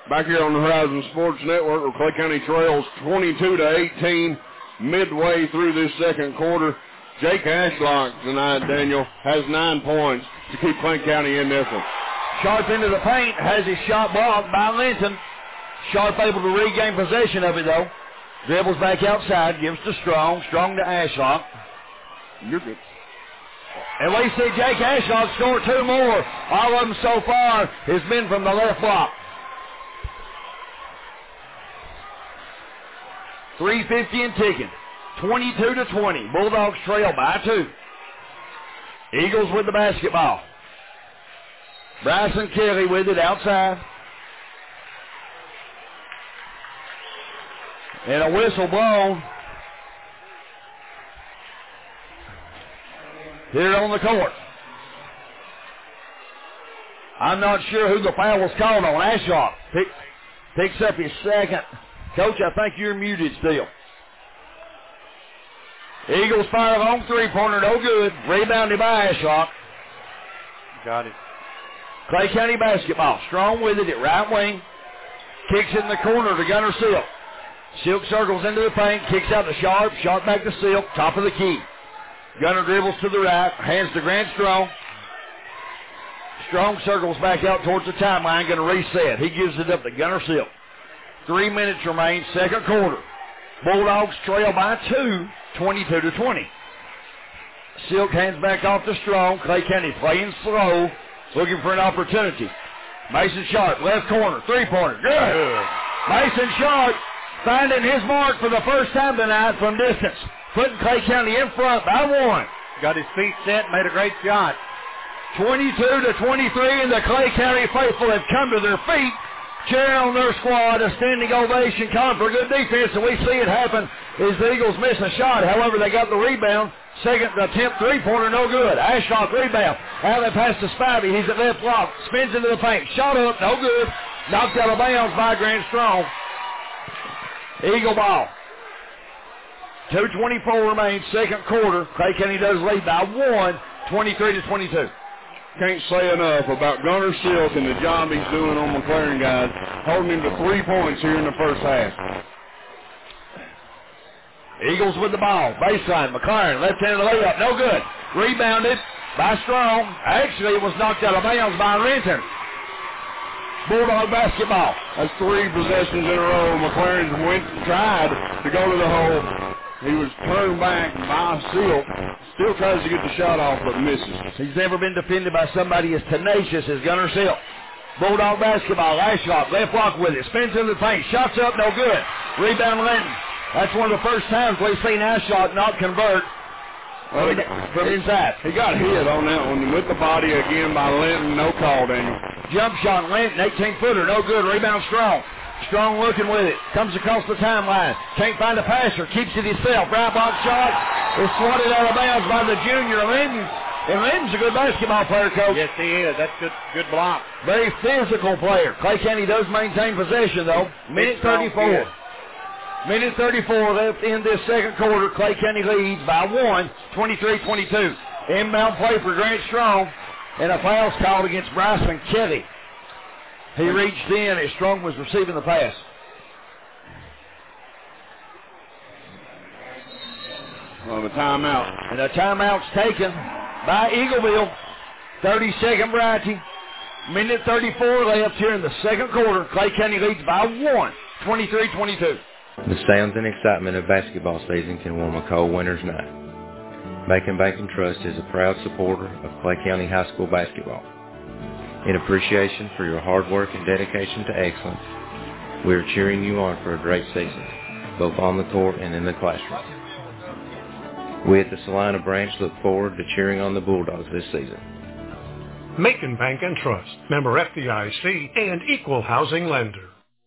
Back here on the Horizon Sports Network, where Clay County trails twenty-two to eighteen midway through this second quarter. Jake Ashlock tonight, Daniel, has nine points to keep Clay County in this one. Sharp into the paint, has his shot blocked by Linton. Sharp able to regain possession of it, though. Dribbles back outside, gives to Strong. Strong to Ashlock. You're good. And we see Jake Ashlock score two more. All of them so far has been from the left block. three fifty and ticking. twenty-two to twenty. Bulldogs trail by two. Eagles with the basketball. Bryson Kelly with it outside. And a whistle blown here on the court. I'm not sure who the foul was called on. Ashlock pick, picks up his second. Coach, I think you're muted still. Eagles fire a long three-pointer, no good. Rebounded by Ashlock. Got it. Clay County basketball. Strong with it at right wing. Kicks in the corner to Gunner Silk. Silk circles into the paint, kicks out to Sharp. Sharp back to Silk, top of the key. Gunner dribbles to the right, hands to Grant Strong. Strong circles back out towards the timeline, going to reset. He gives it up to Gunner Silk. Three minutes remain, second quarter. Bulldogs trail by two, twenty-two to twenty. Silk hands back off to Strong. Clay County playing slow, looking for an opportunity. Mason Sharp, left corner, three-pointer. Good. Mason Sharp finding his mark for the first time tonight from distance. Putting Clay County in front by one. Got his feet set, made a great shot. twenty-two to twenty-three, and the Clay County faithful have come to their feet. Cheering on their squad, a standing ovation, calling for good defense, and we see it happen as the Eagles miss a shot. However, they got the rebound. Second attempt, three-pointer, no good. Ashlock rebound. Alley pass to Spivey. He's at left block. Spins into the paint. Shot up, no good. Knocked out of bounds by Grant Strong. Eagle ball. two twenty-four remains, second quarter. Clay County does lead by one, twenty-three to twenty-two. Can't say enough about Gunner Silk and the job he's doing on McLaren, guys, holding him to three points here in the first half. Eagles with the ball. Baseline. McLaren, left-handed layup. No good. Rebounded by Strong. Actually, it was knocked out of bounds by Renton. Bulldog basketball. That's three possessions in a row. McLaren went and tried to go to the hole. He was turned back by Silk. Still tries to get the shot off, but misses. He's never been defended by somebody as tenacious as Gunner Silk. Bulldog basketball. Ashlock, left block with it. Spins into the paint. Shots up, no good. Rebound Linton. That's one of the first times we've seen Ashlock not convert well, from, he, from inside. He got hit on that one with the body again by Linton. No call, Daniel. Jump shot, Linton, eighteen-footer, no good. Rebound Strong. Strong looking with it. Comes across the timeline. Can't find a passer. Keeps it himself. Right block shot is swatted out of bounds by the junior Linton. And Linton's a good basketball player, Coach. Yes, he is. That's good good block. Very physical player. Clay County does maintain possession, though. Minute thirty-four. Minute thirty-four left in this second quarter. Clay County leads by one, twenty-three twenty-two. Inbound play for Grant Strong. And a foul's called against Bryson Kelly. He reached in as Strong was receiving the pass. Well, the timeout. And a timeout's taken by Eagleville. thirty-second variety. Minute thirty-four left here in the second quarter. Clay County leads by one, twenty-three twenty-two. The sounds and excitement of basketball season can warm a cold winter's night. Macon Bank and Trust is a proud supporter of Clay County High School basketball. In appreciation for your hard work and dedication to excellence, we are cheering you on for a great season, both on the court and in the classroom. We at the Salina branch look forward to cheering on the Bulldogs this season. Macon Bank and Trust, member F D I C, and equal housing lender.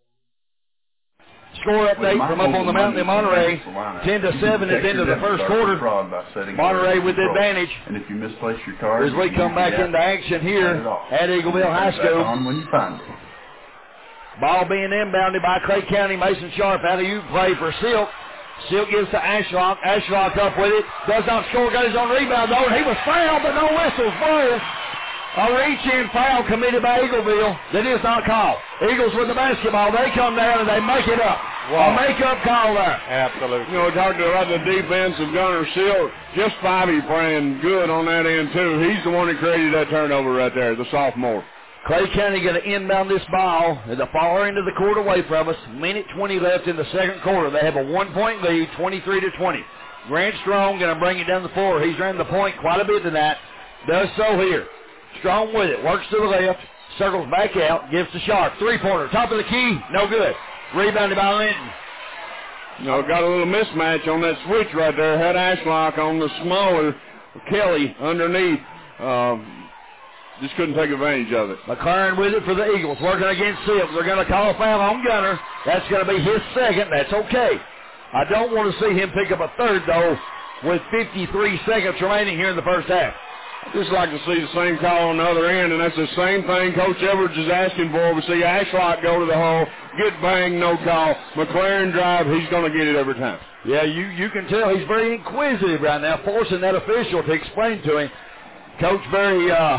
Score update from up on the mountain in Monterey. ten to seven at the end of the first quarter. Monterey with the advantage. And if you misplace your card, as we come back into action here at Eagleville High School. On when you find it. Ball being inbounded by Clay County. Mason Sharp out of you play for Silk. Silk gives to Ashlock. Ashlock up with it. Does not score. Got his own rebound though. He was fouled, but no whistles blown. A reach-in foul committed by Eagleville that is not called. Eagles with the basketball. They come down and they make it up. Wow. A make-up call there. Absolutely. You know, talking about the defense of Gunner Silk, just Spivey playing good on that end, too. He's the one that created that turnover right there, the sophomore. Clay County going to inbound this ball at the far end of the court away from us. Minute twenty left in the second quarter. They have a one-point lead, twenty-three to twenty. Grant Strong going to bring it down the floor. He's ran the point quite a bit tonight. Does so here. Strong with it. Works to the left. Circles back out. Gives to Sharp. Three-pointer. Top of the key. No good. Rebounded by Linton. You know, got a little mismatch on that switch right there. Had Ashlock on the smaller Kelly underneath. Um, just couldn't take advantage of it. McLaren with it for the Eagles. Working against Silk. They're going to call a foul on Gunner. That's going to be his second. That's okay. I don't want to see him pick up a third, though, with fifty-three seconds remaining here in the first half. I'd just like to see the same call on the other end, and that's the same thing Coach Edwards is asking for. We see Ashlock go to the hole, get banged, no call. McLaren drive, he's going to get it every time. Yeah, you, you can tell he's very inquisitive right now, forcing that official to explain to him. Coach very uh,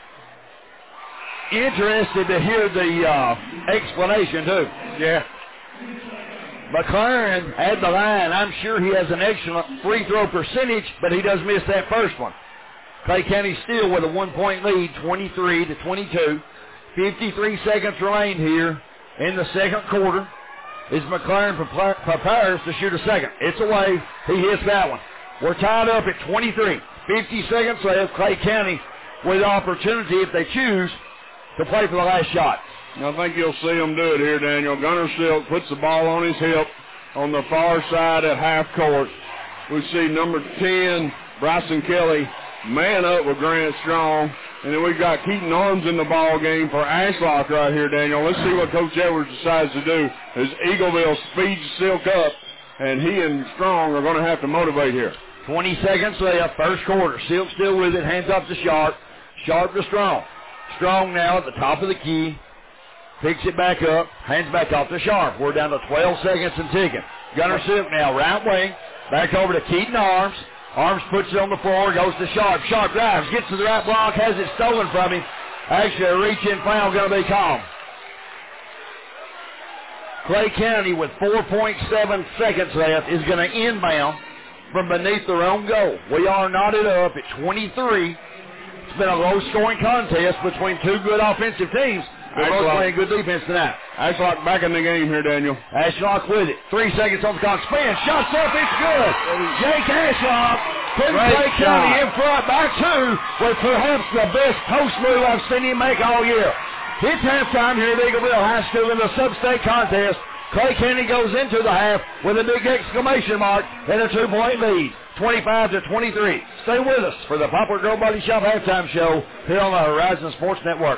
interested to hear the uh, explanation, too. Yeah. McLaren at the line. I'm sure he has an excellent free throw percentage, but he does miss that first one. Clay County still with a one-point lead, twenty-three to twenty-two. fifty-three seconds remain here in the second quarter. As McLaren prepares to shoot a second. It's away. He hits that one. We're tied up at twenty-three. fifty seconds left. Clay County with opportunity, if they choose, to play for the last shot. I think you'll see them do it here, Daniel. Gunner Silk puts the ball on his hip on the far side at half court. We see number ten, Bryson Kelly, man up with Grant Strong. And then we've got Keaton Arms in the ball game for Ashlock right here, Daniel. Let's see what Coach Edwards decides to do as Eagleville speeds Silk up, and he and Strong are going to have to motivate here. twenty seconds left, first quarter. Silk still with it, hands up to Sharp. Sharp to Strong. Strong now at the top of the key. Picks it back up, hands back off to Sharp. We're down to twelve seconds and ticking. Gunner Silk now, right wing, back over to Keaton Arms. Arms puts it on the floor, goes to Sharp. Sharp drives, gets to the right block, has it stolen from him. Actually, a reach-in foul going to be called. Clay County, with four point seven seconds left, is going to inbound from beneath their own goal. We are knotted up at twenty-three. It's been a low-scoring contest between two good offensive teams. They're both playing good defense tonight. Ashlock back in the game here, Daniel. Ashlock with it. Three seconds on the clock. Spin. Shots up. It's good. Jake Ashlock putting Clay County in front by two with perhaps the best post move I've seen him make all year. It's halftime here at Eagleville High School in the sub-state contest. Clay County goes into the half with a big exclamation mark and a two-point lead. twenty-five to twenty-three. Stay with us for the Poplar Grove Body Shop halftime show here on the Horizon Sports Network.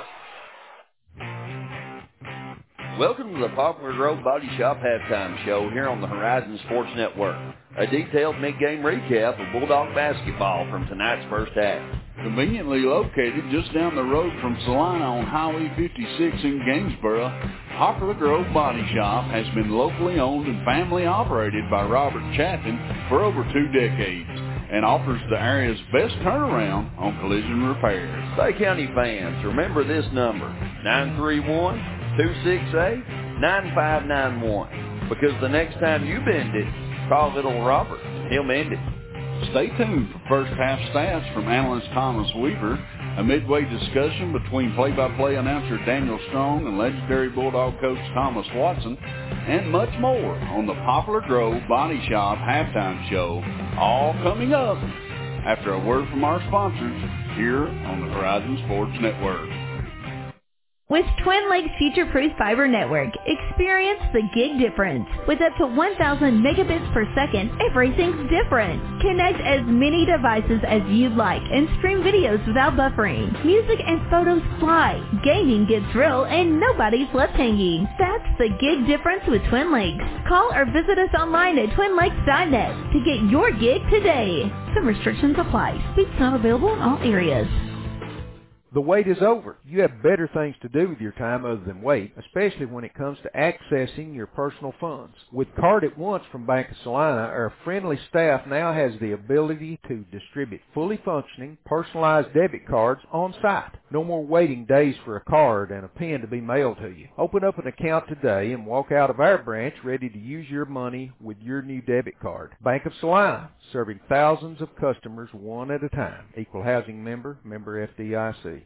Welcome to the Poplar Grove Body Shop halftime show here on the Horizon Sports Network. A detailed mid-game recap of Bulldog basketball from tonight's first half. Conveniently located just down the road from Salina on Highway fifty-six in Gainesboro, Poplar Grove Body Shop has been locally owned and family operated by Robert Chapin for over two decades and offers the area's best turnaround on collision repairs. Clay County fans, remember this number, nine three one, two six eight, nine five nine one, because the next time you bend it, call little Robert. He'll mend it. Stay tuned for first half stats from analyst Thomas Weaver, a midway discussion between play-by-play announcer Daniel Strong and legendary Bulldog coach Thomas Watson, and much more on the Poplar Grove Body Shop halftime show, all coming up after a word from our sponsors here on the Horizon Sports Network. With Twin Lakes Future-Proof Fiber Network, experience the gig difference. With up to one thousand megabits per second, everything's different. Connect as many devices as you'd like and stream videos without buffering. Music and photos fly, gaming gets real, and nobody's left hanging. That's the gig difference with Twin Lakes. Call or visit us online at twin lakes dot net to get your gig today. Some restrictions apply. Speeds not available in all areas. The wait is over. You have better things to do with your time other than wait, especially when it comes to accessing your personal funds. With Card at Once from Bank of Salina, our friendly staff now has the ability to distribute fully functioning, personalized debit cards on site. No more waiting days for a card and a pen to be mailed to you. Open up an account today and walk out of our branch ready to use your money with your new debit card. Bank of Salina, serving thousands of customers one at a time. Equal housing member, member F D I C.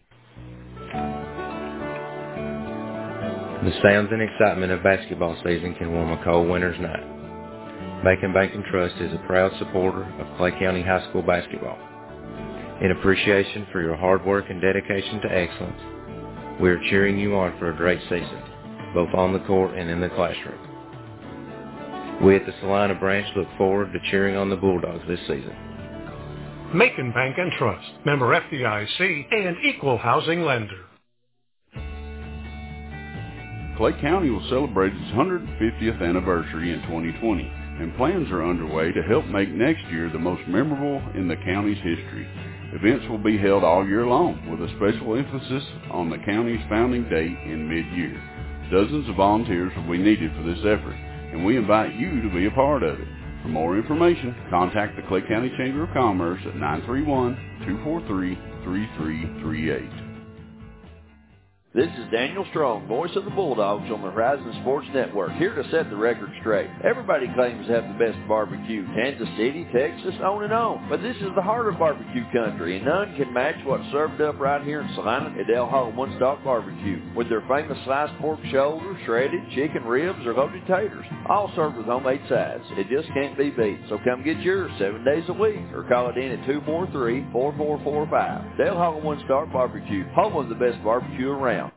The sounds and excitement of basketball season can warm a cold winter's night. Macon Bank and Trust is a proud supporter of Clay County High School basketball. In appreciation for your hard work and dedication to excellence, we are cheering you on for a great season, both on the court and in the classroom. We at the Salina branch look forward to cheering on the Bulldogs this season. Macon Bank and Trust, member F D I C, and equal housing lender. Clay County will celebrate its one hundred fiftieth anniversary in twenty twenty, and plans are underway to help make next year the most memorable in the county's history. Events will be held all year long, with a special emphasis on the county's founding date in mid-year. Dozens of volunteers will be needed for this effort, and we invite you to be a part of it. For more information, contact the Clay County Chamber of Commerce at nine three one, two four three, three three three eight. This is Daniel Strong, voice of the Bulldogs on the Horizon Sports Network, here to set the record straight. Everybody claims to have the best barbecue, Kansas City, Texas, on and on. But this is the heart of barbecue country, and none can match what's served up right here in Salina at Del Hall One Stop Barbecue, with their famous sliced pork shoulder, shredded chicken ribs, or loaded taters, all served with homemade sides. It just can't be beat. So come get yours seven days a week, or call it in at two four three, four four four five. Del Hall One Stop Barbecue, home of the best barbecue around.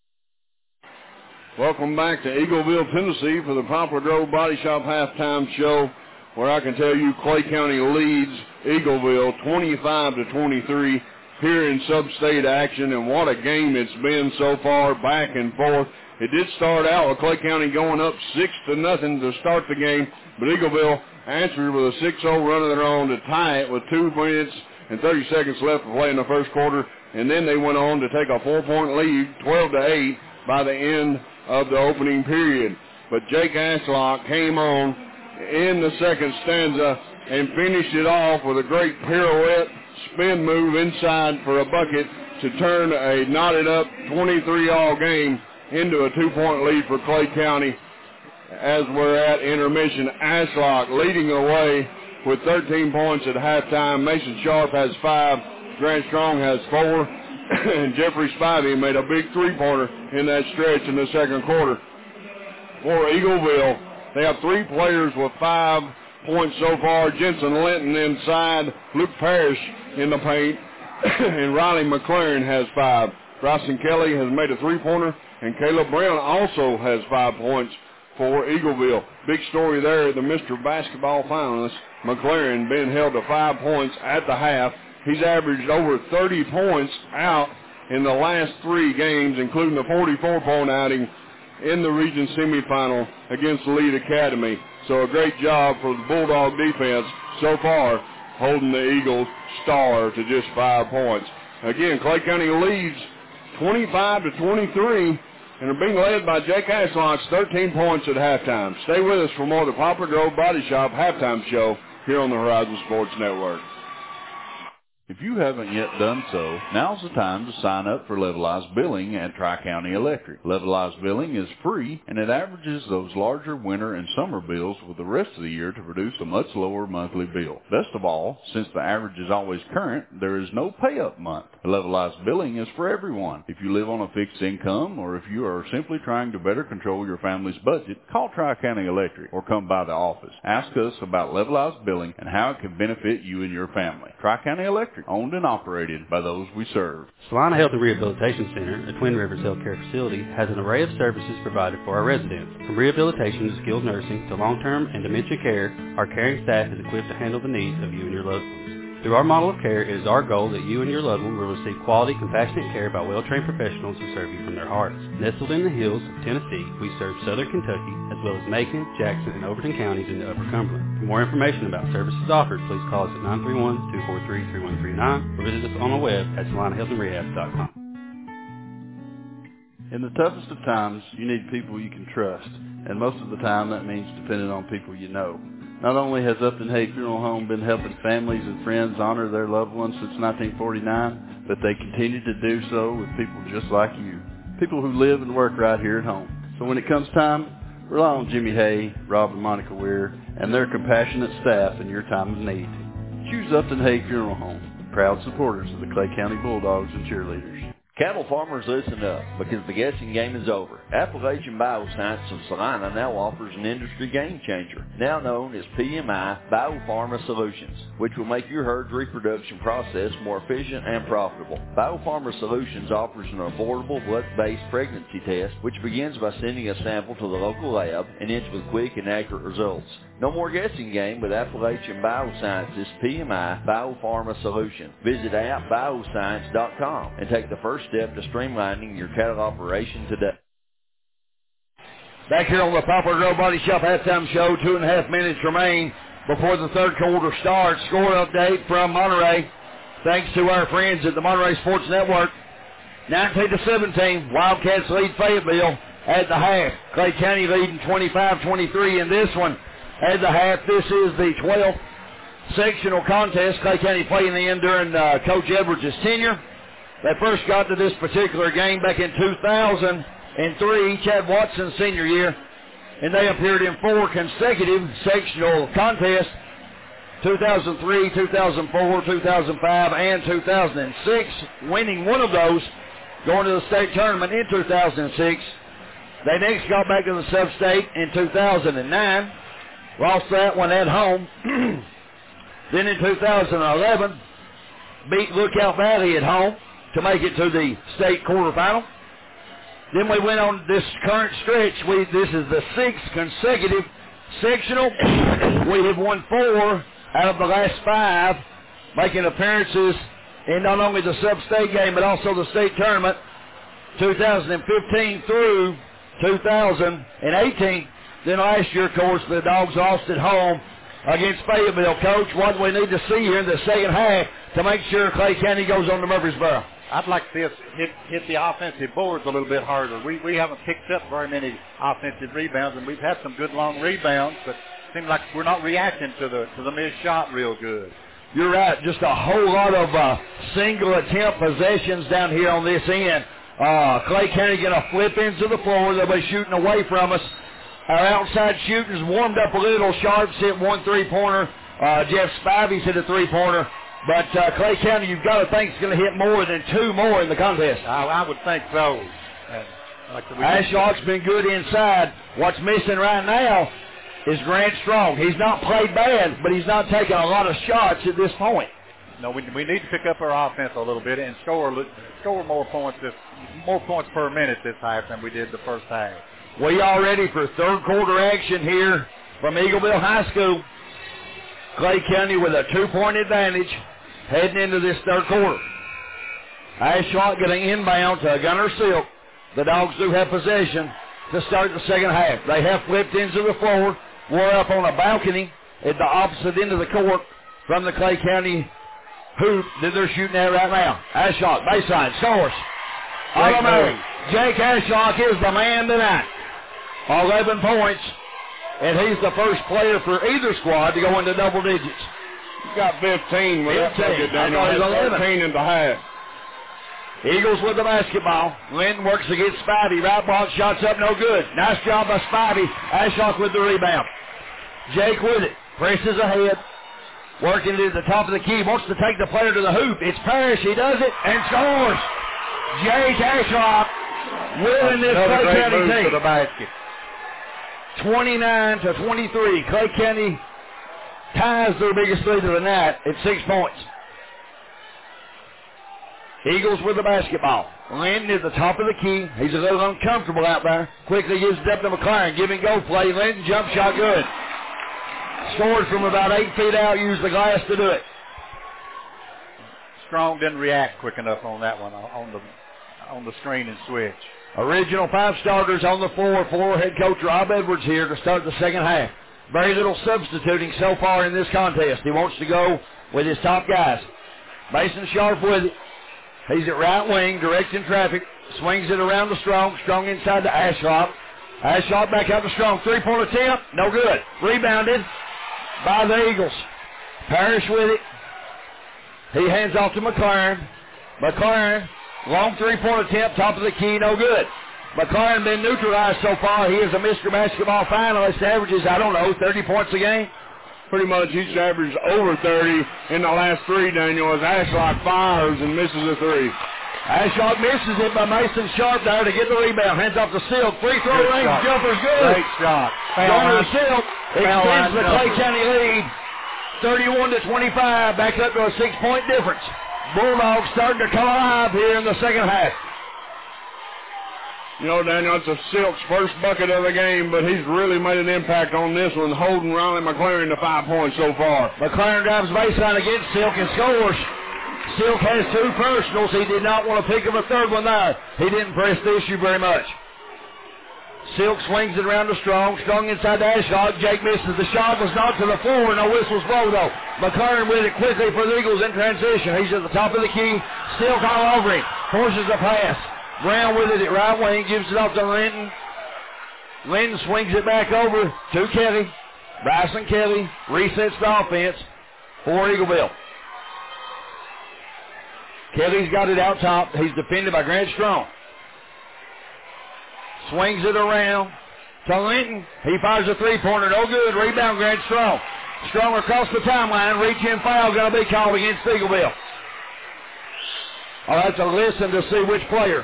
Welcome back to Eagleville, Tennessee for the Poplar Grove Body Shop halftime show, where I can tell you Clay County leads Eagleville twenty-five to twenty-three here in sub-state action, and what a game it's been so far, back and forth. It did start out with Clay County going up six to nothing to start the game, but Eagleville answered with a six oh run of their own to tie it with two minutes and thirty seconds left to play in the first quarter, and then they went on to take a four-point lead, twelve to eight, by the end of the opening period. But Jake Ashlock came on in the second stanza and finished it off with a great pirouette spin move inside for a bucket to turn a knotted up twenty-three all game into a two-point lead for Clay County as we're at intermission. Ashlock leading the way with thirteen points at halftime. Mason Sharp has five. Grant Strong has four. And Jeffrey Spivey made a big three-pointer in that stretch in the second quarter. For Eagleville, they have three players with five points so far. Jensen Linton inside, Luke Parrish in the paint, and Riley McLaren has five. Bryson Kelly has made a three-pointer, and Caleb Brown also has five points for Eagleville. Big story there, the Mister Basketball finalist, McLaren, being held to five points at the half. He's averaged over thirty points out in the last three games, including the forty-four point outing in the region semifinal against Lead Academy. So a great job for the Bulldog defense so far, holding the Eagles star to just five points. Again, Clay County leads twenty-five to twenty-three, and are being led by Jake Ashlock's thirteen points at halftime. Stay with us for more of the Poplar Grove Body Shop halftime show here on the Horizon Sports Network. If you haven't yet done so, now's the time to sign up for Levelized Billing at Tri-County Electric. Levelized Billing is free, and it averages those larger winter and summer bills with the rest of the year to produce a much lower monthly bill. Best of all, since the average is always current, there is no pay-up month. Levelized Billing is for everyone. If you live on a fixed income, or if you are simply trying to better control your family's budget, call Tri-County Electric or come by the office. Ask us about Levelized Billing and how it can benefit you and your family. Tri-County Electric, owned and operated by those we serve. Salina Health and Rehabilitation Center, a Twin Rivers Healthcare facility, has an array of services provided for our residents. From rehabilitation to skilled nursing to long-term and dementia care, our caring staff is equipped to handle the needs of you and your loved ones. Through our model of care, it is our goal that you and your loved one will receive quality, compassionate care by well-trained professionals who serve you from their hearts. Nestled in the hills of Tennessee, we serve southern Kentucky, as well as Macon, Jackson, and Overton counties in the Upper Cumberland. For more information about services offered, please call us at nine three one, two four three, three one three nine or visit us on the web at salina health and rehab dot com. In the toughest of times, you need people you can trust, and most of the time that means depending on people you know. Not only has Upton Hay Funeral Home been helping families and friends honor their loved ones since nineteen forty-nine, but they continue to do so with people just like you, people who live and work right here at home. So when it comes time, rely on Jimmy Hay, Rob and Monica Weir, and their compassionate staff in your time of need. Choose Upton Hay Funeral Home, proud supporters of the Clay County Bulldogs and cheerleaders. Cattle farmers, listen up, because the guessing game is over. Appalachian Bioscience of Salina now offers an industry game changer, now known as P M I Biopharma Solutions, which will make your herd's reproduction process more efficient and profitable. Biopharma Solutions offers an affordable blood-based pregnancy test, which begins by sending a sample to the local lab and ends with quick and accurate results. No more guessing game with Appalachian Bioscience's P M I Biopharma Solution. Visit app bioscience dot com and take the first step to streamlining your cattle operation today. Back here on the Poplar Grove Body Shop halftime show, two and a half minutes remain before the third quarter starts. Score update from Monterey, thanks to our friends at the Monterey Sports Network. nineteen to seventeen, Wildcats lead Fayetteville at the half. Clay County leading twenty-five twenty-three in this one. At the half, this is the twelfth sectional contest Clay County playing in during uh, Coach Edwards' tenure. They first got to this particular game back in two thousand three, Chad Watson's senior year, and they appeared in four consecutive sectional contests, two thousand three, two thousand four, two thousand five, and two thousand six, winning one of those, going to the state tournament in two thousand six. They next got back to the sub-state in two thousand nine, lost that one at home. Then in two thousand eleven, beat Lookout Valley at home to make it to the state quarterfinal. Then we went on this current stretch. We This is the sixth consecutive sectional. We have won four out of the last five, making appearances in not only the sub-state game but also the state tournament, two thousand fifteen through two thousand eighteen. Then last year, of course, the Dogs lost at home against Fayetteville. Coach, what do we need to see here in the second half to make sure Clay County goes on to Murfreesboro? I'd like to see us hit, hit the offensive boards a little bit harder. We we haven't picked up very many offensive rebounds, and we've had some good long rebounds, but it seems like we're not reacting to the to the missed shot real good. You're right. Just a whole lot of uh, single attempt possessions down here on this end. Uh, Clay County going to flip into the floor. They'll be shooting away from us. Our outside shooters warmed up a little. Sharps hit one three-pointer. Uh, Jeff Spivey's hit a three-pointer. But uh, Clay County, you've got to think, is going to hit more than two more in the contest. I, I would think so. Uh, like Ashlock's been good inside. What's missing right now is Grant Strong. He's not played bad, but he's not taking a lot of shots at this point. No, we, we need to pick up our offense a little bit and score score more points this, more points per minute this half than we did the first half. We all ready for third quarter action here from Eagleville High School. Clay County with a two-point advantage heading into this third quarter. Ashlock getting inbound to Gunner Silk. The Dogs do have possession to start the second half. They have flipped into the floor. We're up on a balcony at the opposite end of the court from the Clay County hoop that they're shooting at right now. Ashlock, baseline, scores. Automatic. Jake Ashlock is the man tonight. eleven points, and he's the first player for either squad to go into double digits. He's got fifteen with that bucket down there. thirteen in the half. Eagles with the basketball. Linton works against Spivey. Right block, shots up, no good. Nice job by Spivey. Ashlock with the rebound. Jake with it. Presses ahead. Working it at the top of the key. Wants to take the player to the hoop. It's Parrish. He does it and scores. Jake Ashlock winning this Clay County team. To the basket. twenty-nine to twenty-three. Clay County ties their biggest lead of the night at six points. Eagles with the basketball. Linton at the top of the key. He's a little uncomfortable out there. Quickly gives it up to McLaren. Give and go play. Linton jump shot good. Scored from about eight feet out. Used the glass to do it. Strong didn't react quick enough on that one on the on the screen and switch. Original five starters on the floor for head coach Rob Edwards here to start the second half. Very little substituting so far in this contest. He wants to go with his top guys. Mason Sharp with it. He's at right wing, directing traffic. Swings it around to Strong. Strong inside to Ashlock. Ashlock back out to Strong. Three-point attempt. No good. Rebounded. by the Eagles. Parrish with it. He hands off to McLaren. McLaren, long three-point attempt, top of the key, no good. McLaren been neutralized so far. He is a Mister Basketball finalist. Averages, I don't know, thirty points a game. Pretty much he's averaged over thirty in the last three, Daniel, as Ashlock fires and misses a three. Ashlock misses it by Mason Sharp there to get the rebound. Hands off to Silk. Free throw Good range. shot. Jumper's good. Great shot. Going to Silk. Extends the Clay jumper. County lead. thirty-one to twenty-five. Back up to a six-point difference. Bulldogs starting to come alive here in the second half. You know, Daniel, it's a Silk's first bucket of the game, but he's really made an impact on this one, holding Riley McLaren to five points so far. McLaren drives baseline against Silk and scores. Silk has two personals. He did not want to pick up a third one there. He didn't press the issue very much. Silk swings it around to Strong. Strong inside the Ashlock. Jake misses. The shot was knocked to the floor. No whistles blow, though. McLaren with it quickly for the Eagles in transition. He's at the top of the key. Silk all over him. Forces a pass. Brown with it at right wing, gives it off to Linton. Linton swings it back over to Kelly. Bryson Kelly resets the offense for Eagleville. Kelly's got it out top. He's defended by Grant Strong. Swings it around to Linton. He fires a three-pointer. No good. Rebound, Grant Strong. Strong across the timeline. Reach-in foul going to be called against Eagleville. I'll have to listen to see which player.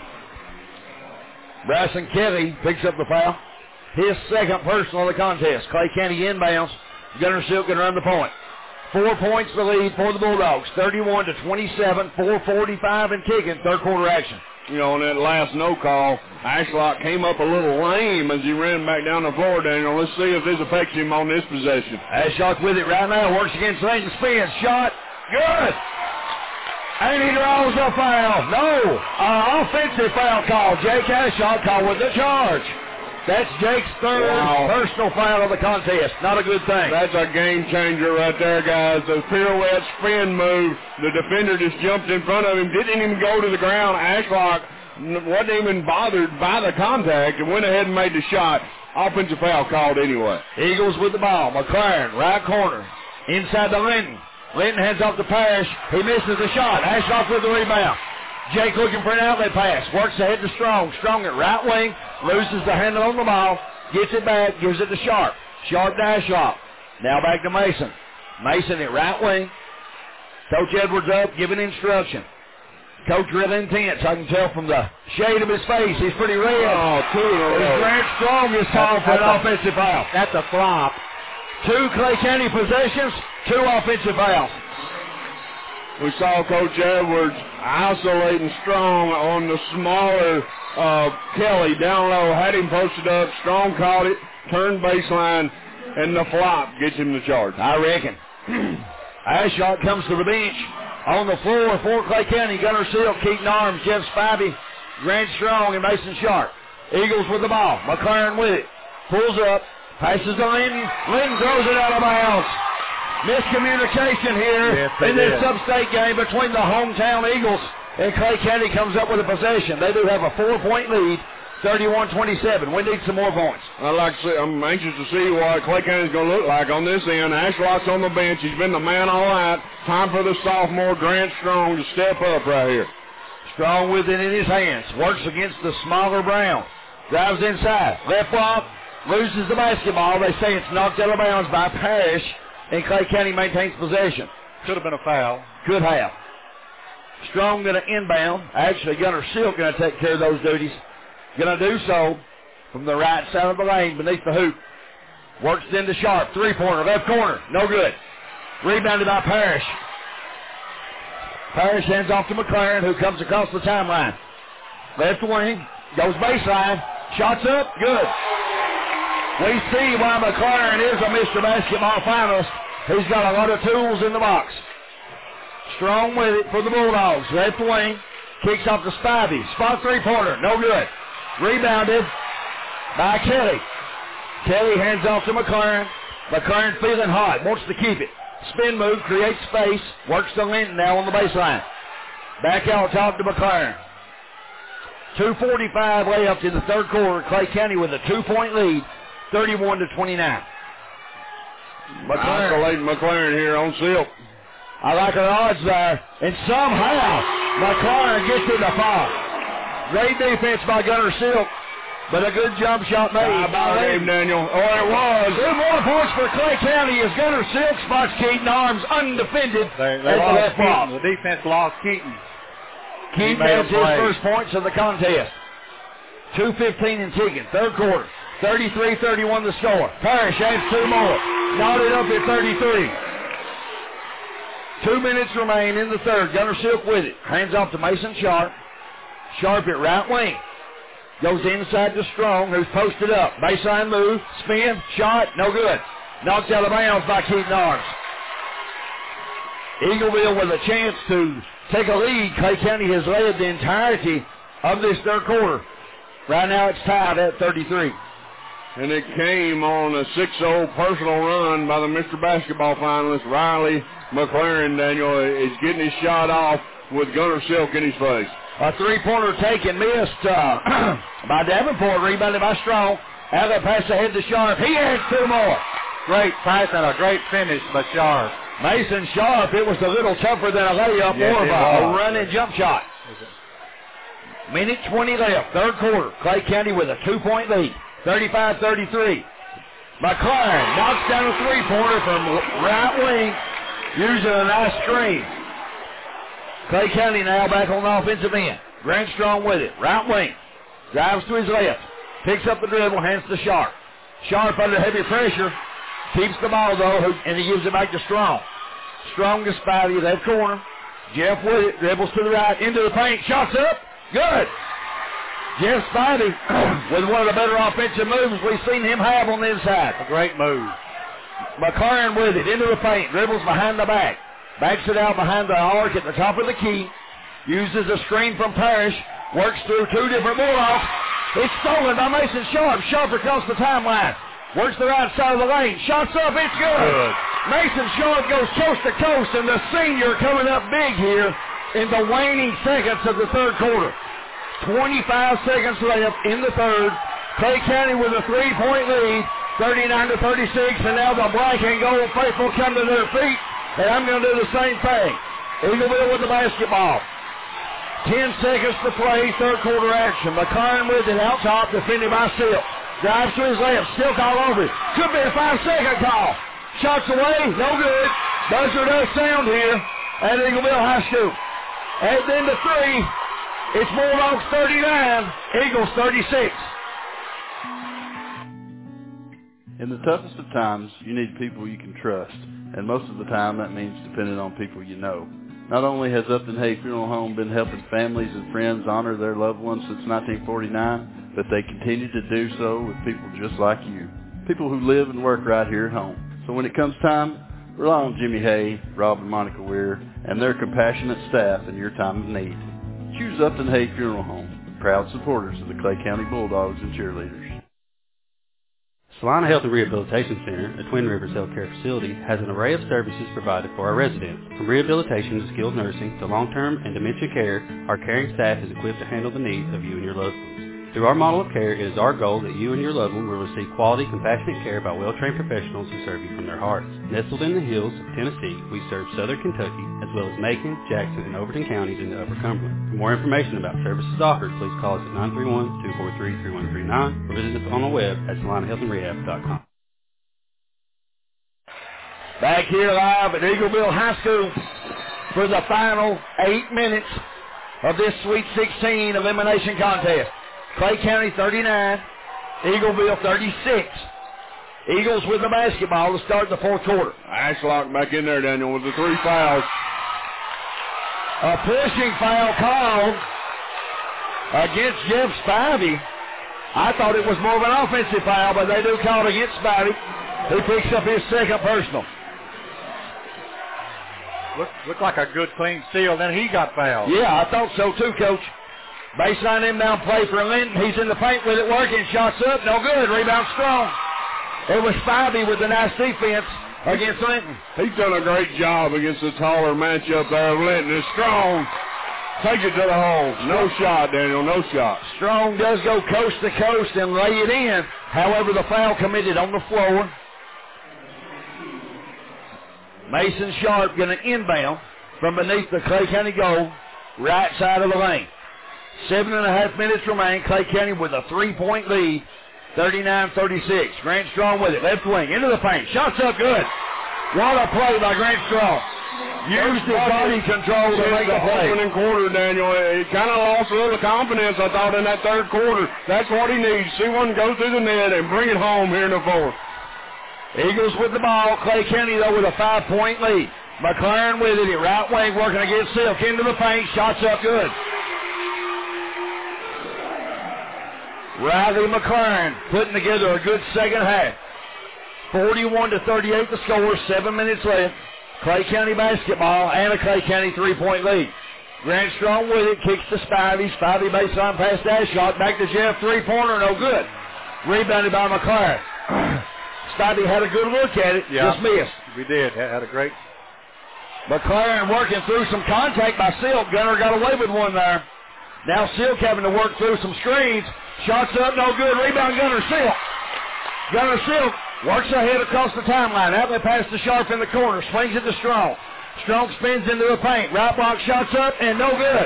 Bryson Kelly picks up the foul. His second personal of the contest. Clay County inbounds. Gunner Silk can run the point. Four points the lead for the Bulldogs. thirty-one to twenty-seven. four forty-five and kicking. Third quarter action. You know, on that last no call, Ashlock came up a little lame as he ran back down the floor, Daniel. Let's see if this affects him on this possession. Ashlock with it right now. Works against Linton. Spins. Shot. Good. And he draws a foul. No. Uh, offensive foul call. Jake Ashlock called with the charge. That's Jake's third wow. personal foul of the contest. Not a good thing. That's a game changer right there, guys. The pirouette spin move. The defender just jumped in front of him. Didn't even go to the ground. Ashlock wasn't even bothered by the contact and went ahead and made the shot. Offensive foul called anyway. Eagles with the ball. McLaren, right corner. Inside to Linton. Linton heads off to Parrish. He misses the shot. Ashlock with the rebound. Jake looking for an outlet pass. Works ahead to Strong. Strong at right wing. Loses the handle on the ball. Gets it back. Gives it to Sharp. Sharp to Ashlock. Now back to Mason. Mason at right wing. Coach Edwards up giving instruction. Coach real intense. I can tell from the shade of his face. He's pretty red. Oh, two in a row. Grant Strong is called for an offensive foul. That's a flop. Two Clay County possessions, two offensive fouls. We saw Coach Edwards isolating Strong on the smaller uh, Kelly down low, had him posted up. Strong caught it, turned baseline, and the flop gets him the charge. I reckon. Ashlock comes to the bench. On the floor for Clay County, Gunner Silk, Keaton Arms, Jeff Spivey, Grant Strong, and Mason Sharp. Eagles with the ball. McLaren with it. Pulls up. Passes to Linton. Linton throws it out of bounds. Miscommunication here yes, in this did. sub-state game between the hometown Eagles and Clay County comes up with a possession. They do have a four-point lead, thirty-one twenty-seven. We need some more points. I'd like to see, I'm anxious to see what Clay County's going to look like on this end. Ashlock's on the bench. He's been the man all night. Time for the sophomore Grant Strong to step up right here. Strong with it in his hands. Works against the smaller Brown. Drives inside. Left block. Loses the basketball. They say it's knocked out of bounds by Parrish, and Clay County maintains possession. Could have been a foul. Could have. Strong going to inbound. Actually, Gunner Silk going to take care of those duties. Going to do so from the right side of the lane beneath the hoop. Works into Sharp. Three-pointer. Left corner. No good. Rebounded by Parrish. Parrish hands off to McLaren, who comes across the timeline. Left wing. Goes baseline. Shots up. Good. We see why McLaren is a Mister Basketball finalist. He's got a lot of tools in the box. Strong with it for the Bulldogs. Left wing. Kicks off to Spivey. Spot three-pointer. No good. Rebounded by Kelly. Kelly hands off to McLaren. McLaren feeling hot. Wants to keep it. Spin move. Creates space. Works to Linton now on the baseline. Back out top to McLaren. two forty-five left in the third quarter. Clay County with a two-point lead. thirty-one to twenty-nine. McLaren. Isolating McLaren here on Silk. I like our odds there. And somehow, McLaren gets in the foul. Great defense by Gunner Silk, but a good jump shot made. How about him, Daniel? Oh, it was. Two more points for Clay County as Gunner Silk spots Keaton Arms undefended they, they at the left block. The defense lost Keaton. Keaton has his first points of the contest. two fifteen in ticking, third quarter. thirty-three thirty-one the score. Parrish adds two more. Knotted up at thirty-three. Two minutes remain in the third. Gunner Silk with it. Hands off to Mason Sharp. Sharp at right wing. Goes inside to Strong, who's posted up. Baseline move. Spin. Shot. No good. Knocked out of bounds by Keaton Arms. Eagleville with a chance to take a lead. Clay County has led the entirety of this third quarter. Right now it's tied at thirty-three. And it came on a six oh personal run by the Mister Basketball finalist, Riley McLaren. Daniel is getting his shot off with Gunner Silk in his face. A three-pointer taken, missed uh, by Davenport, rebounded by Strong. Out of the pass ahead to Sharp. He adds two more. Great pass and a great finish by Sharp. Mason Sharp, it was a little tougher than a layup, yes, more of a running jump shot. Minute twenty left, third quarter. Clay County with a two-point lead, thirty-five thirty-three. McLaren knocks down a three-pointer from right wing, using a nice screen. Clay County now back on the offensive end. Grant Strong with it, right wing. Drives to his left, picks up the dribble, hands to Sharp. Sharp under heavy pressure, keeps the ball though, and he gives it back to Strong. Strong to Spivey, left corner. Jeff with it, dribbles to the right, into the paint, shots up. Good. Jeff Spivey with one of the better offensive moves we've seen him have on the inside. A great move. McLaren with it, into the paint, dribbles behind the back. Backs it out behind the arc at the top of the key. Uses a screen from Parrish. Works through two different Bulldogs. It's stolen by Mason Sharp. Sharp across the timeline. Works the right side of the lane. Shots up, it's good. good. Mason Sharp goes coast to coast, and the senior coming up big here in the waning seconds of the third quarter. twenty-five seconds left in the third. Clay County with a three-point lead, thirty-nine to thirty-six, and now the black and gold faithful come to their feet, and I'm going to do the same thing. Eagleville with the basketball. Ten seconds to play, third quarter action. McLaren with it out top, defended by Silk. Drives to his left, Silk all over it. Could be a five-second call. Shots away, no good. Buzzer does sound here at Eagleville High School. And then the three, it's Bulldogs thirty-nine, Eagles thirty-six. In the toughest of times, you need people you can trust, and most of the time that means depending on people you know. Not only has Upton Hay Funeral Home been helping families and friends honor their loved ones since nineteen forty-nine, but they continue to do so with people just like you, people who live and work right here at home. So when it comes time, rely on Jimmy Hay, Rob and Monica Weir, and their compassionate staff in your time of need. Choose Upton Hay Funeral Home, proud supporters of the Clay County Bulldogs and cheerleaders. Salina Health and Rehabilitation Center, a Twin Rivers healthcare facility, has an array of services provided for our residents. From rehabilitation to skilled nursing to long-term and dementia care, our caring staff is equipped to handle the needs of you and your loved ones. Through our model of care, it is our goal that you and your loved one will receive quality, compassionate care by well-trained professionals who serve you from their hearts. Nestled in the hills of Tennessee, we serve southern Kentucky, as well as Macon, Jackson, and Overton counties in the Upper Cumberland. For more information about services offered, please call us at nine three one, two four three, three one three nine or visit us on the web at salina health and rehab dot com. Back here live at Eagleville High School for the final eight minutes of this Sweet sixteen elimination contest. Clay County thirty-nine, Eagleville thirty-six. Eagles with the basketball to start the fourth quarter. Ashlock back in there, Daniel, with the three fouls. A pushing foul called against Jeff Spivey. I thought it was more of an offensive foul, but they do call it against Spivey. He picks up his second personal. Look, looked like a good clean steal, then he got fouled. Yeah, I thought so too, Coach. Baseline him down play for Linton. He's in the paint with it working. Shots up. No good. Rebound Strong. It was Spivey with the nice defense against Linton. He's done a great job against the taller matchup there of Linton. It's Strong. Take it to the hole. No shot, Daniel. No shot. Strong does go coast to coast and lay it in. However, the foul committed on the floor. Mason Sharp going to inbound from beneath the Clay County goal, right side of the lane. Seven and a half minutes remain. Clay County with a three-point lead, thirty-nine thirty-six. Grant Strong with it, left wing, into the paint. Shots up good. What a play by Grant Strong. Used his body control to make a play. Opening quarter, Daniel. He kind of lost a little confidence, I thought, in that third quarter. That's what he needs. See one go through the net and bring it home here in the fourth. Eagles with the ball. Clay County, though, with a five-point lead. McLaren with it. Right wing working against Silk. Into the paint. Shots up good. Riley McLaren putting together a good second half. forty-one to thirty-eight the score. Seven minutes left. Clay County basketball and a Clay County three-point lead. Grant Strong with it. Kicks to Spivey. Spivey baseline pass to Ashlock. Back to Jeff. Three-pointer. No good. Rebounded by McLaren. Spivey had a good look at it. Yeah, just missed. We did. Had a great. McLaren working through some contact by Silk. Gunner got away with one there. Now Silk having to work through some screens. Shots up, no good. Rebound, Gunner Silk. Gunner Silk works ahead across the timeline. Out they pass to Sharp in the corner. Swings it to Strong. Strong spins into the paint. Right block, shots up, and no good.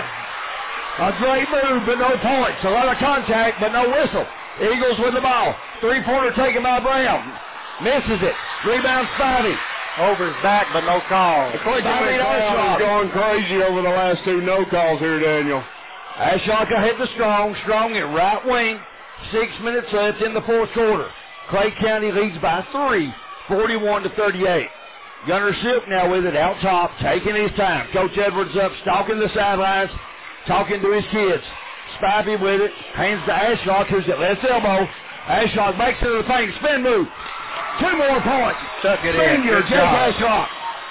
A great move, but no points. A lot of contact, but no whistle. Eagles with the ball. Three-pointer taken by Brown. Misses it. Rebound, Spivey. Over his back, but no call. Spivey is going crazy over the last two no calls here, Daniel. Ashlock ahead to Strong. Strong at right wing. Six minutes left in the fourth quarter. Clay County leads by three, forty-one to thirty-eight. Gunner Silk now with it out top, taking his time. Coach Edwards up, stalking the sidelines, talking to his kids. Spivey with it, hands to Ashlock, who's at left elbow. Ashlock makes it to the paint, spin move. Two more points. Tuck it Senior in. Jake Ashlock.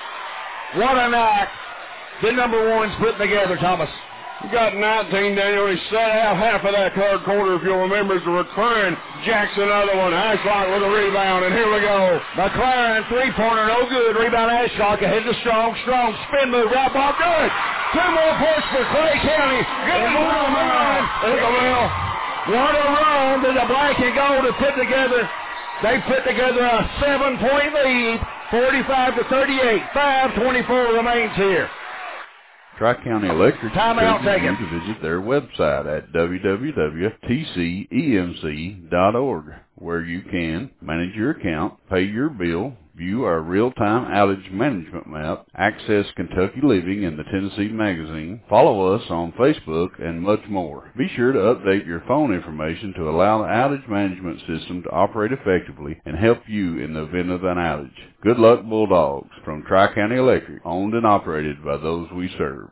What a night. The number one's putting together, Thomas. You got nineteen, Daniel. He set out half of that third quarter, if you'll remember, as a return. Jackson, another one. Ashlock with a rebound, and here we go. McLaren, three-pointer, no good. Rebound, Ashlock ahead to Strong. Strong, spin move, right ball, good. Two more points for Clay County. Good run. Isabel. What a run that the black and gold have put together. They put together a seven-point lead, forty-five to thirty-eight. five twenty-four remains here. Tri-County Electric Timeout taken. to visit their website at w w w dot t c e m c dot org, where you can manage your account, pay your bill, view our real-time outage management map, access Kentucky Living and the Tennessee Magazine, follow us on Facebook, and much more. Be sure to update your phone information to allow the outage management system to operate effectively and help you in the event of an outage. Good luck, Bulldogs, from Tri-County Electric, owned and operated by those we serve.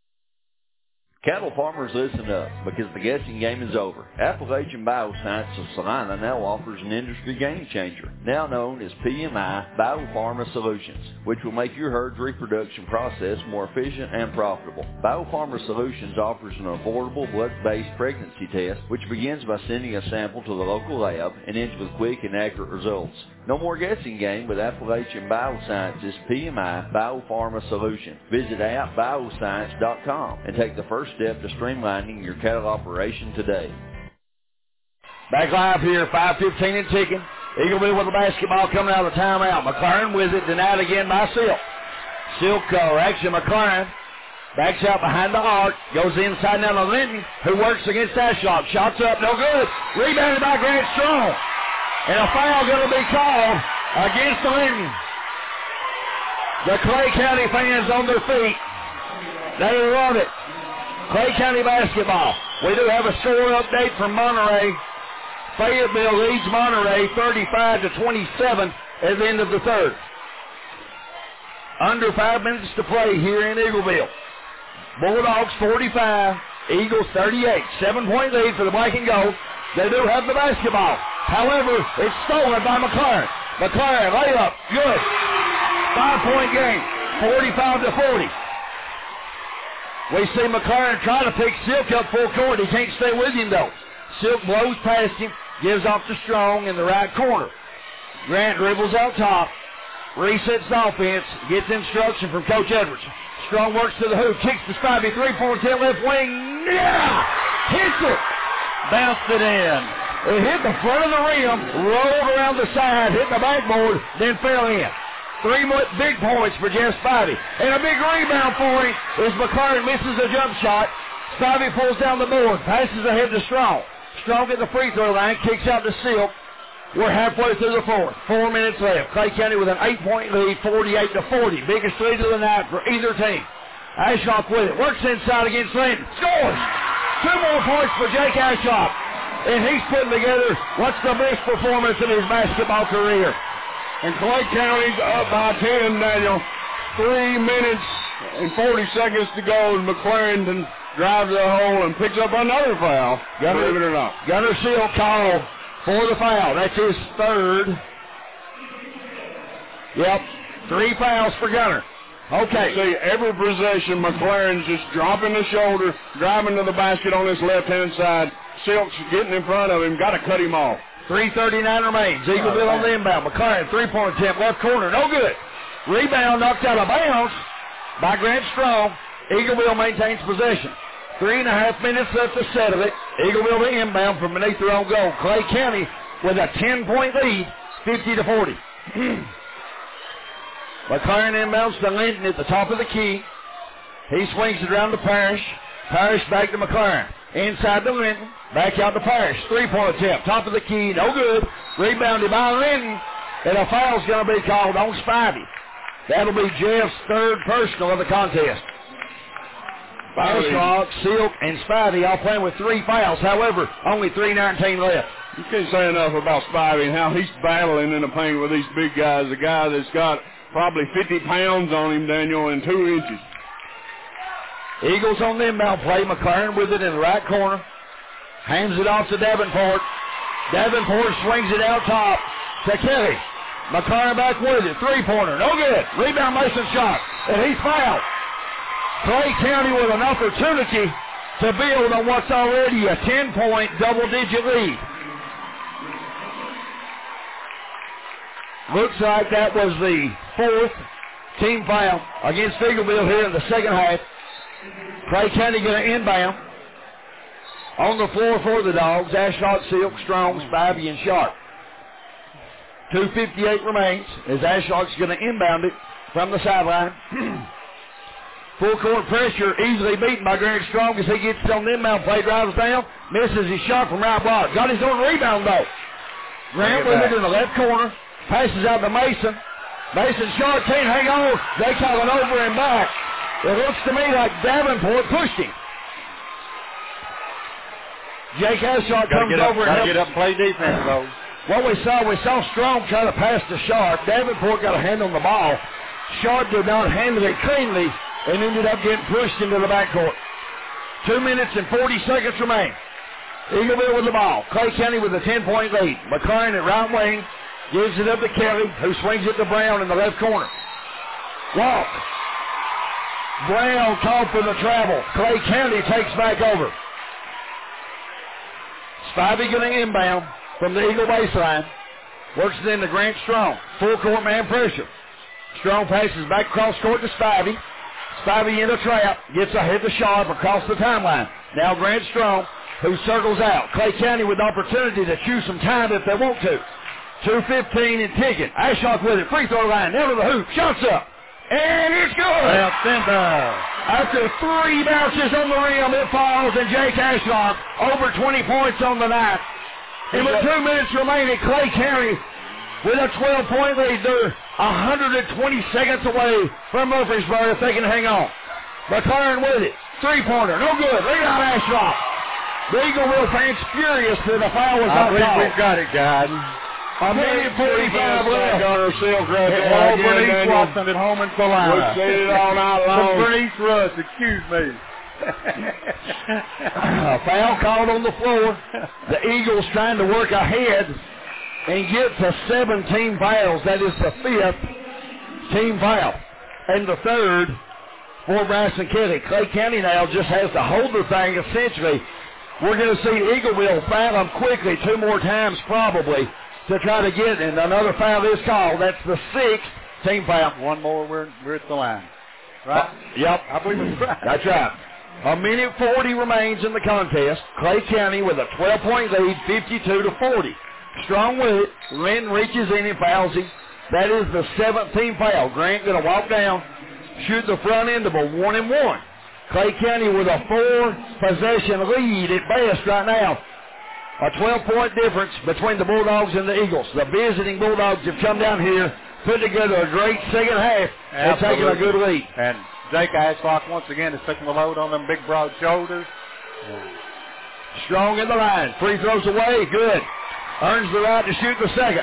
Cattle farmers, listen up, because the guessing game is over. Appalachian Bioscience of Salina now offers an industry game changer, now known as P M I Biopharma Solutions, which will make your herd's reproduction process more efficient and profitable. Biopharma Solutions offers an affordable blood-based pregnancy test, which begins by sending a sample to the local lab and ends with quick and accurate results. No more guessing game with Appalachian Bioscience's P M I Biopharma Solution. Visit app bioscience dot com and take the first step to streamlining your cattle operation today. Back live here, five fifteen and ticking. Eagleville with the basketball coming out of the timeout. McLaren with it, denied again by Silk. Silk, uh, actually McLaren, backs out behind the arc, goes inside now to Linton, who works against Ashlock. Shots up, no good. Rebounded by Grant Strong. And a foul going to be called against Linton. The Clay County fans on their feet. They love it. Clay County basketball. We do have a score update from Monterey. Fayetteville leads Monterey thirty-five to twenty-seven at the end of the third. Under five minutes to play here in Eagleville. Bulldogs forty-five, Eagles thirty-eight. Seven-point lead for the black and gold. They do have the basketball. However, it's stolen by McLaren. McLaren, layup, good. Five-point game, forty-five to forty. We see McLaren trying to pick Silk up full court. He can't stay with him, though. Silk blows past him, gives off to Strong in the right corner. Grant dribbles out top, resets the offense, gets instruction from Coach Edwards. Strong works to the hoop, kicks to Spivey, three-point ten left wing. Yeah! Hits it! Bounced it in. It hit the front of the rim, rolled around the side, hit the backboard, then fell in. Three mo- big points for Jeff Spivey. And a big rebound for him as McLaren misses a jump shot. Spivey pulls down the board, passes ahead to Strong. Strong at the free throw line, kicks out to Silk. We're halfway through the fourth. Four minutes left. Clay County with an eight-point lead, forty-eight to forty. Biggest lead of the night for either team. Ashlock with it. Works inside against Linton. Scores! Two more points for Jake Ashlock. And he's putting together what's the best performance in his basketball career. And Clay County's up by ten, Daniel. Three minutes and forty seconds to go, and McClarendon drives the hole and picks up another foul. Gunner, believe it or not. Gunner Seal called for the foul. That's his third. Yep, three fouls for Gunner. Okay. See, every possession, McLaren's just dropping the shoulder, driving to the basket on his left-hand side. Silk's getting in front of him, got to cut him off. three thirty-nine remains. Eagleville on the inbound. McLaren, three-point attempt, left corner, no good. Rebound knocked out of bounds by Grant Strong. Eagleville maintains possession. Three and a half minutes left to settle it. Eagleville the inbound from beneath their own goal. Clay County with a ten-point lead, fifty to forty. McLaren inbounds to Linton at the top of the key. He swings it around to Parrish. Parrish back to McLaren. Inside to Linton. Back out to Parrish. Three-point attempt. Top of the key. No good. Rebounded by Linton. And a foul's going to be called on Spivey. That'll be Jeff's third personal of the contest. Ashlock, Silk, and Spivey all playing with three fouls. However, only three nineteen left. You can't say enough about Spivey and how he's battling in the paint with these big guys. A guy that's got probably fifty pounds on him, Daniel, and two inches. Eagles on the inbound play. McLaren with it in the right corner. Hands it off to Davenport. Davenport swings it out top to Kelly. McLaren back with it. Three-pointer. No good. Rebound Mason shot. And he's fouled. Clay County with an opportunity to build on what's already a ten-point double-digit lead. Looks like that was the fourth team foul against Eagleville here in the second half. Clay County going to inbound. On the floor for the Dogs, Ashlock, Silk, Strong, Spivey, and Sharp. two fifty-eight remains as Ashlock's going to inbound it from the sideline. Full court pressure, easily beaten by Grant Strong as he gets on the inbound play, drives down, misses his shot from right block. Got his own rebound, though. Grant with it in the left corner, passes out to Mason. Mason shot, can't hang on. They call it over and back. It looks to me like Davenport pushed him. Jake Ashlock comes get up, over and helps. Get up and play defense, though. What we saw, we saw Strong try to pass to Sharp. Davenport got a hand on the ball. Sharp did not handle it cleanly and ended up getting pushed into the backcourt. Two minutes and forty seconds remain. Eagleville with the ball. Clay County with a ten-point lead. McLaren at right wing gives it up to Kelly, who swings it to Brown in the left corner. Walk. Brown called for the travel. Clay County takes back over. Spivey going to inbound from the Eagle baseline. Works it into Grant Strong. Full court man pressure. Strong passes back across court to Spivey. Spivey in a trap. Gets ahead to Sharp across the timeline. Now Grant Strong, who circles out. Clay County with the opportunity to chew some time if they want to. two fifteen and ticking. Ashlock with it. Free throw line. Down to the hoop. Shots up. And it's good. After three bounces on the rim, it falls, and Jake Ashlock over twenty points on the night. And with two minutes remaining, Clay County with a twelve-point lead. They're one hundred twenty seconds away from Murfreesboro if they can hang on. McLaren with it. Three-pointer. No good. Rebound Ashlock. The Eagleville fans furious that the foul was not called. I believe we've got it, God. A minute forty-five left. Gunner Silk right there. Auburn East Watson at home in Salina. We've seen it all night long. From East Russ, excuse me. A foul called on the floor. The Eagles trying to work ahead and get to seventeen fouls. That is the fifth team foul. And the third for Bryson Kelly. Clay County now just has to hold the thing essentially. We're going to see Eagleville foul them quickly two more times probably to try to get, and another foul is called. That's the sixth team foul. One more, we're, we're at the line. Right? Uh, yep. I believe it's right. That's right. A minute forty remains in the contest. Clay County with a twelve-point lead, fifty-two to forty. Strong with it. Lynn reaches in and fouls him. That is the seventh team foul. Grant going to walk down, shoot the front end of a one and one. Clay County with a four-possession lead at best right now. A twelve-point difference between the Bulldogs and the Eagles. The visiting Bulldogs have come down here, put together a great second half, and taken a good lead. And Jake Ashlock once again is taking the load on them big, broad shoulders. Strong in the line. Free throws away. Good. Earns the right to shoot the second.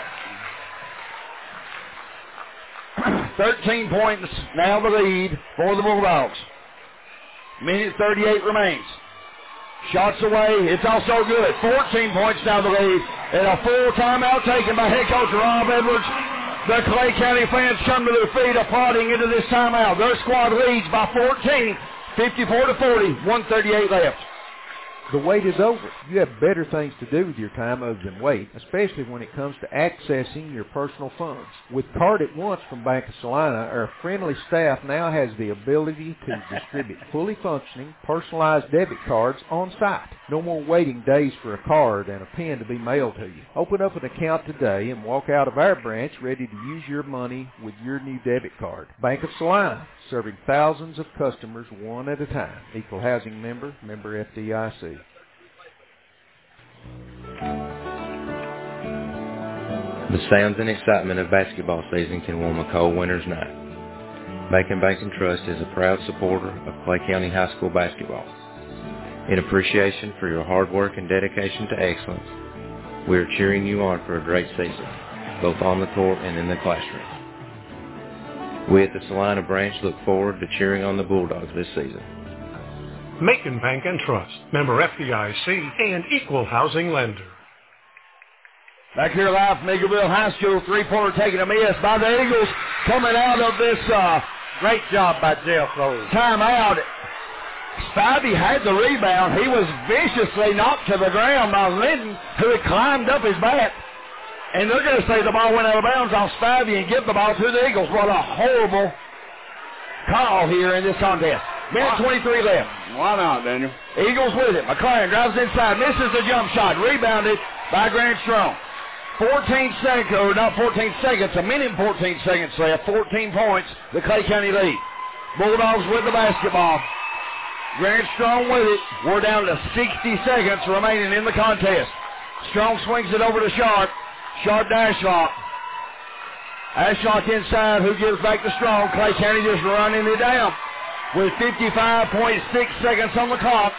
thirteen points now the lead for the Bulldogs. Minute thirty-eight remains. Shots away. It's also good. fourteen points now the lead. And a full timeout taken by head coach Rob Edwards. The Clay County fans come to their feet applauding into this timeout. Their squad leads by fourteen, fifty-four to forty, one thirty-eight left. The wait is over. You have better things to do with your time other than wait, especially when it comes to accessing your personal funds. With Card at Once from Bank of Salina, our friendly staff now has the ability to distribute fully functioning, personalized debit cards on site. No more waiting days for a card and a pen to be mailed to you. Open up an account today and walk out of our branch ready to use your money with your new debit card. Bank of Salina, serving thousands of customers one at a time. Equal housing member, member F D I C. The sounds and excitement of basketball season can warm a cold winter's night. Bacon Banking Trust is a proud supporter of Clay County High School basketball. In appreciation for your hard work and dedication to excellence, we are cheering you on for a great season, both on the court and in the classroom. We at the Salina branch look forward to cheering on the Bulldogs this season. Macon Bank and Trust, member F D I C and equal housing lender. Back here live from Eagleville High School, three-pointer taking a miss by the Eagles. Coming out of this uh, great job by Jeff Rose. Timeout. Spivey had the rebound. He was viciously knocked to the ground by Linton, who had climbed up his back. And they're going to say the ball went out of bounds off Spivey and give the ball to the Eagles. What a horrible call here in this contest. Minute twenty-three left. Why not, Daniel? Eagles with it. McLaren drives inside, misses the jump shot, rebounded by Grant Strong. fourteen seconds, or not fourteen seconds, a minute and fourteen seconds left. fourteen points, the Clay County lead. Bulldogs with the basketball. Grant Strong with it. We're down to sixty seconds remaining in the contest. Strong swings it over to Sharp. Sharp to Ashlock. Ashlock inside, who gives back to Strong. Clay County just running it down with fifty-five point six seconds on the clock.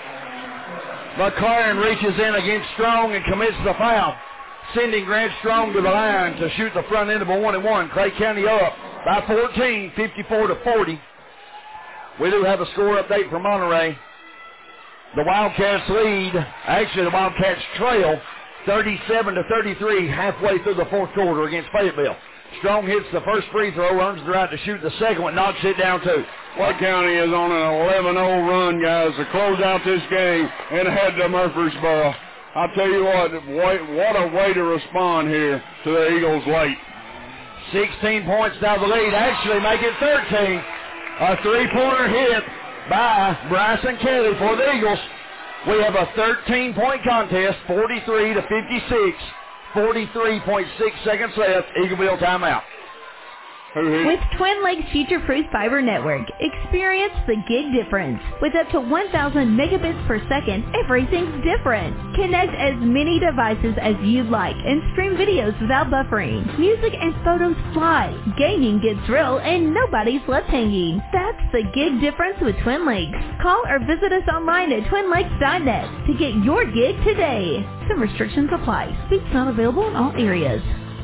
McLaren reaches in against Strong and commits the foul, sending Grant Strong to the line to shoot the front end of a one and one. Clay County up by fourteen, fifty-four to forty. We do have a score update from Monterey. The Wildcats lead, actually the Wildcats trail thirty-seven to thirty-three halfway through the fourth quarter against Fayetteville. Strong hits the first free throw, earns the right to shoot the second one, knocks it down too. Clay County is on an eleven oh run, guys, to close out this game and head to Murfreesboro. I'll tell you what, what a way to respond here to the Eagles late. sixteen points now the lead, actually make it thirteen. A three-pointer hit by Bryson Kelly for the Eagles. We have a thirteen-point contest, forty-three to fifty-six. forty-three point six seconds left. Eagleville timeout. With Twin Lakes Future-Proof Fiber Network, experience the gig difference. With up to one thousand megabits per second, everything's different. Connect as many devices as you'd like and stream videos without buffering. Music and photos fly. Gaming gets real and nobody's left hanging. That's the gig difference with Twin Lakes. Call or visit us online at twin lakes dot net to get your gig today. Some restrictions apply. Speeds not available in all areas.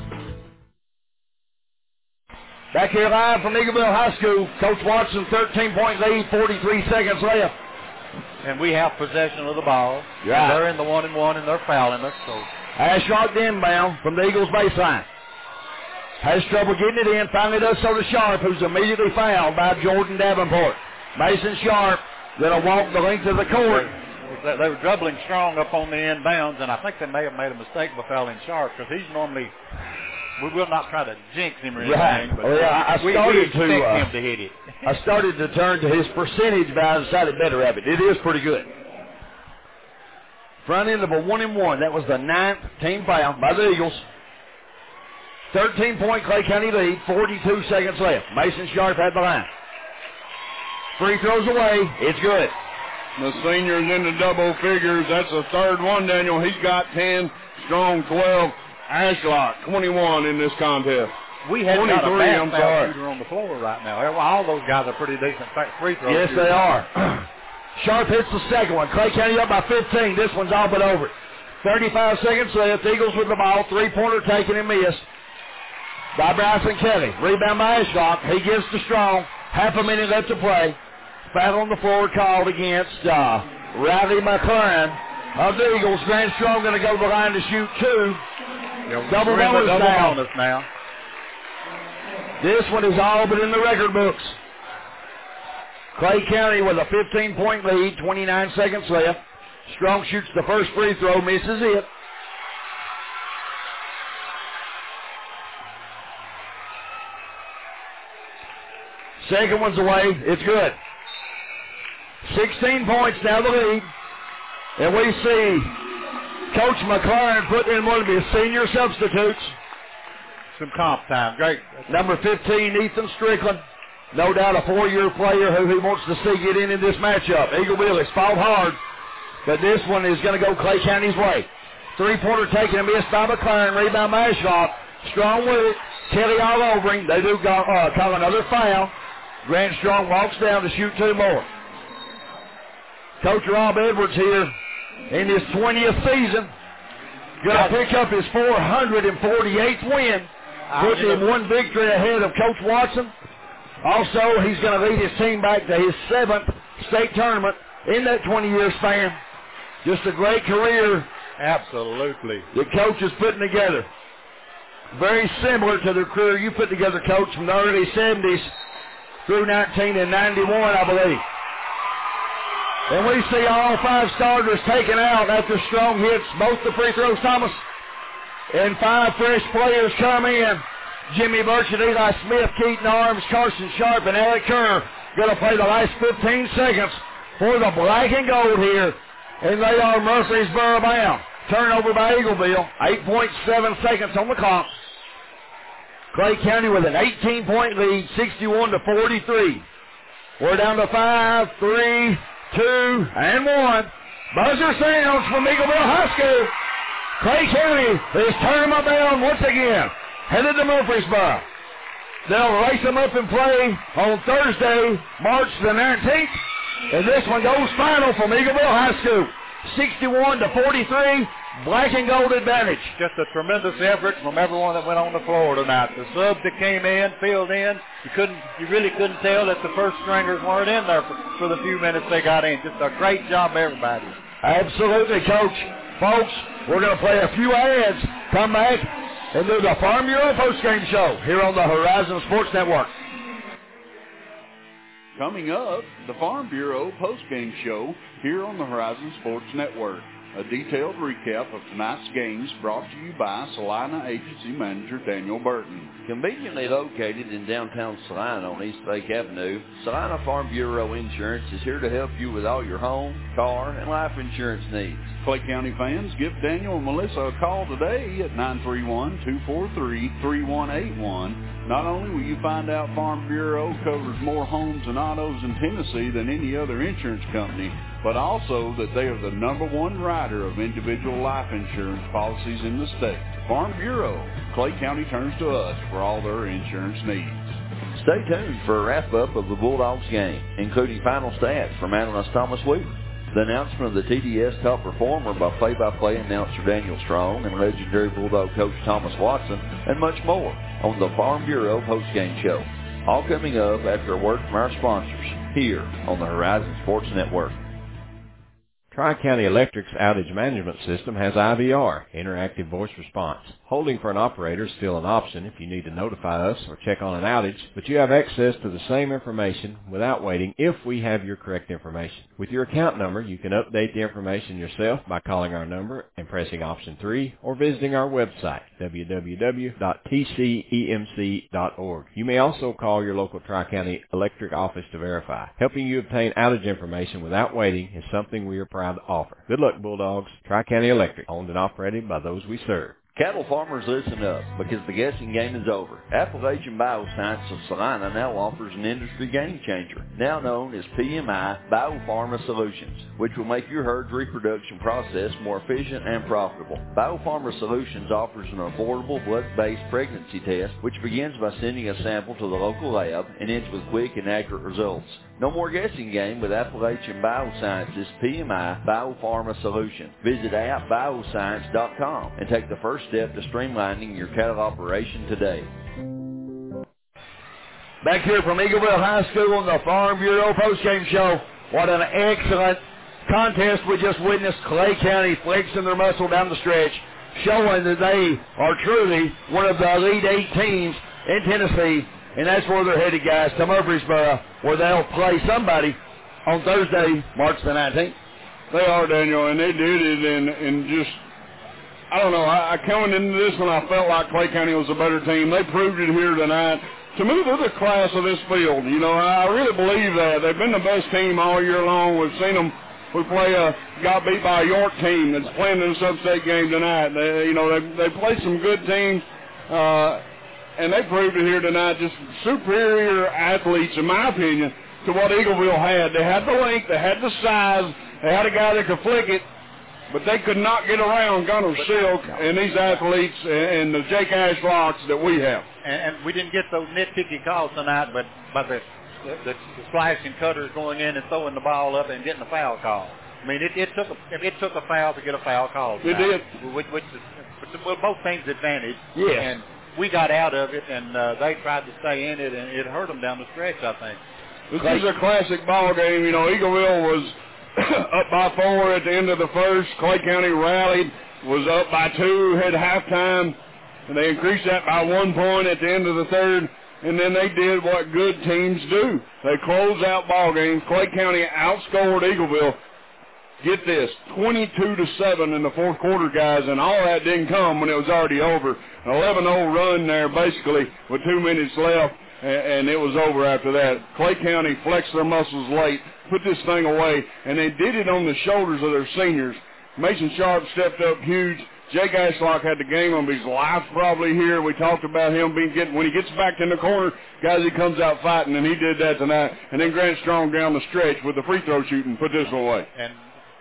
Back here live from Eagleville High School, Coach Watson, thirteen-point lead, forty-three seconds left. And we have possession of the ball. Yeah. And they're in the one and one, and they're fouling us. So Ashlock inbound from the Eagles baseline. Has trouble getting it in. Finally does so to Sharp, who's immediately fouled by Jordan Davenport. Mason Sharp going to walk the length of the court. They, they were dribbling Strong up on the inbounds, and I think they may have made a mistake by fouling Sharp because he's normally. We will not try to jinx him or anything, right. but well, yeah, I we, started we expect to, uh, him to hit it. I started to turn to his percentage, but I decided better of it. It is pretty good. Front end of a one and one. That was the ninth team foul by the Eagles. thirteen-point Clay County lead, forty-two seconds left. Mason Sharp had the line. Free throws away. It's good. The senior's in the double figures. That's the third one, Daniel. He's got ten, Strong twelve, Ashlock twenty-one in this contest. We haven't got a bad I'm foul sorry. shooter on the floor right now. All those guys are pretty decent free throw Yes, shooters. they are. Sharp hits the second one. Clay County up by fifteen. This one's all but over. thirty-five seconds left. Eagles with the ball. Three-pointer taken and missed by Bryson Kelly. Rebound by Ashlock. He gives to Strong. Half a minute left to play. Foul on the floor called against uh, Riley McLaren of the Eagles. Grant Strong going to go to the line to shoot two. Yeah, double bonus double now. bonus now. This one is all but in the record books. Clay County with a fifteen-point lead, twenty-nine seconds left. Strong shoots the first free throw, misses it. Second one's away, it's good. sixteen points now the lead. And we see Coach McLaren put in one of his senior substitutes. Some comp time, great. Number fifteen, Ethan Strickland. No doubt a four-year player who he wants to see get in in this matchup. Eagleville has fought hard, but this one is going to go Clay County's way. Three-pointer taken and missed by McLaren. Rebound by Ashlock. Strong with it. Kelly all over him. They do go, uh, call another foul. Grant Strong walks down to shoot two more. Coach Rob Edwards here in his twentieth season. Going to pick up his four hundred forty-eighth win. Puts him one victory ahead of Coach Watson. Also, he's going to lead his team back to his seventh state tournament in that twenty-year span. Just a great career. Absolutely. The coach is putting together. Very similar to the career you put together, Coach, from the early seventies through nineteen ninety-one, I believe. And we see all five starters taken out after Strong hits both the free throws, Thomas. And five fresh players come in. Jimmy Burchett, Eli Smith, Keaton Arms, Carson Sharp, and Alec Kerr going to play the last fifteen seconds for the black and gold here. And they are Murfreesboro bound. Turnover by Eagleville. eight point seven seconds on the clock. Clay County with an eighteen-point lead, sixty-one to forty-three. We're down to five, three, two, and one. Buzzer sounds from Eagleville High School. Clay County is tournament bound once again. Headed to Murfreesboro. They'll race them up and play on Thursday, March the nineteenth. And this one goes final from Eagleville High School. sixty-one to forty-three, black and gold advantage. Just a tremendous effort from everyone that went on the floor tonight. The subs that came in, filled in, you couldn't, you really couldn't tell that the first stringers weren't in there for, for the few minutes they got in. Just a great job, everybody. Absolutely, Coach. Folks, we're going to play a few ads, come back, and do the Farm Bureau postgame show here on the Horizon Sports Network. Coming up, the Farm Bureau postgame show here on the Horizon Sports Network. A detailed recap of tonight's games brought to you by Salina Agency Manager Daniel Burton. Conveniently located in downtown Salina on East Lake Avenue, Salina Farm Bureau Insurance is here to help you with all your home, car, and life insurance needs. Clay County fans, give Daniel and Melissa a call today at nine three one, two four three, three one eight one. Not only will you find out Farm Bureau covers more homes and autos in Tennessee than any other insurance company, but also that they are the number one writer of individual life insurance policies in the state. Farm Bureau, Clay County turns to us for all their insurance needs. Stay tuned for a wrap-up of the Bulldogs game, including final stats from analyst Thomas Weaver, the announcement of the T D S Top Performer by play-by-play announcer Daniel Strong and legendary Bulldog coach Thomas Watson, and much more on the Farm Bureau postgame show. All coming up after a word from our sponsors here on the Horizon Sports Network. Tri-County Electric's outage management system has I V R, interactive voice response. Holding for an operator is still an option if you need to notify us or check on an outage, but you have access to the same information without waiting if we have your correct information. With your account number, you can update the information yourself by calling our number and pressing option three or visiting our website, w w w dot t c e m c dot org. You may also call your local Tri-County Electric office to verify. Helping you obtain outage information without waiting is something we are proud to offer. Good luck, Bulldogs. Tri-County Electric, owned and operated by those we serve. Cattle farmers, listen up, because the guessing game is over. Appalachian Bioscience of Salina now offers an industry game changer, now known as P M I Biopharma Solutions, which will make your herd's reproduction process more efficient and profitable. Biopharma Solutions offers an affordable blood-based pregnancy test, which begins by sending a sample to the local lab and ends with quick and accurate results. No more guessing game with Appalachian Biosciences P M I Biopharma Solution. Visit app bioscience dot com and take the first step to streamlining your cattle operation today. Back here from Eagleville High School on the Farm Bureau postgame show. What an excellent contest we just witnessed. Clay County flexing their muscle down the stretch, showing that they are truly one of the Elite Eight teams in Tennessee. And that's where they're headed, guys, to Murfreesboro, where they'll play somebody on Thursday, March the nineteenth. They are, Daniel, and they did it in, in just, I don't know, I, I coming into this one, I felt like Clay County was a better team. They proved it here tonight. To me, they're the class of this field. You know, I really believe that. They've been the best team all year long. We've seen them. We play a, got beat by a York team that's playing in a sub-state game tonight. They, you know, they, they play some good teams. Uh, And they proved it here tonight, just superior athletes, in my opinion, to what Eagleville had. They had the length, they had the size, they had a guy that could flick it, but they could not get around Gunner Silk and these athletes and the Jake Ashlocks that we have. And, and we didn't get those nitpicky calls tonight, but by the, the, the, the slashing cutters going in and throwing the ball up and getting a foul call. I mean, it, it took a it took a foul to get a foul call tonight, it did. Which, which is, well, both teams advantage. Yes. And we got out of it, and uh, they tried to stay in it, and it hurt them down the stretch, I think. This Clay. is a classic ball game. You know, Eagleville was up by four at the end of the first. Clay County rallied, was up by two at halftime, and they increased that by one point at the end of the third, and then they did what good teams do. They closed out ball games. Clay County outscored Eagleville. Get this, twenty-two to seven in the fourth quarter, guys, and all that didn't come when it was already over. An eleven oh run there, basically, with two minutes left, and, and it was over after that. Clay County flexed their muscles late, put this thing away, and they did it on the shoulders of their seniors. Mason Sharp stepped up huge. Jake Ashlock had the game of his life probably here. We talked about him being getting, when he gets back in the corner, guys, he comes out fighting, and he did that tonight. And then Grant Strong down the stretch with the free throw shooting put this one away. And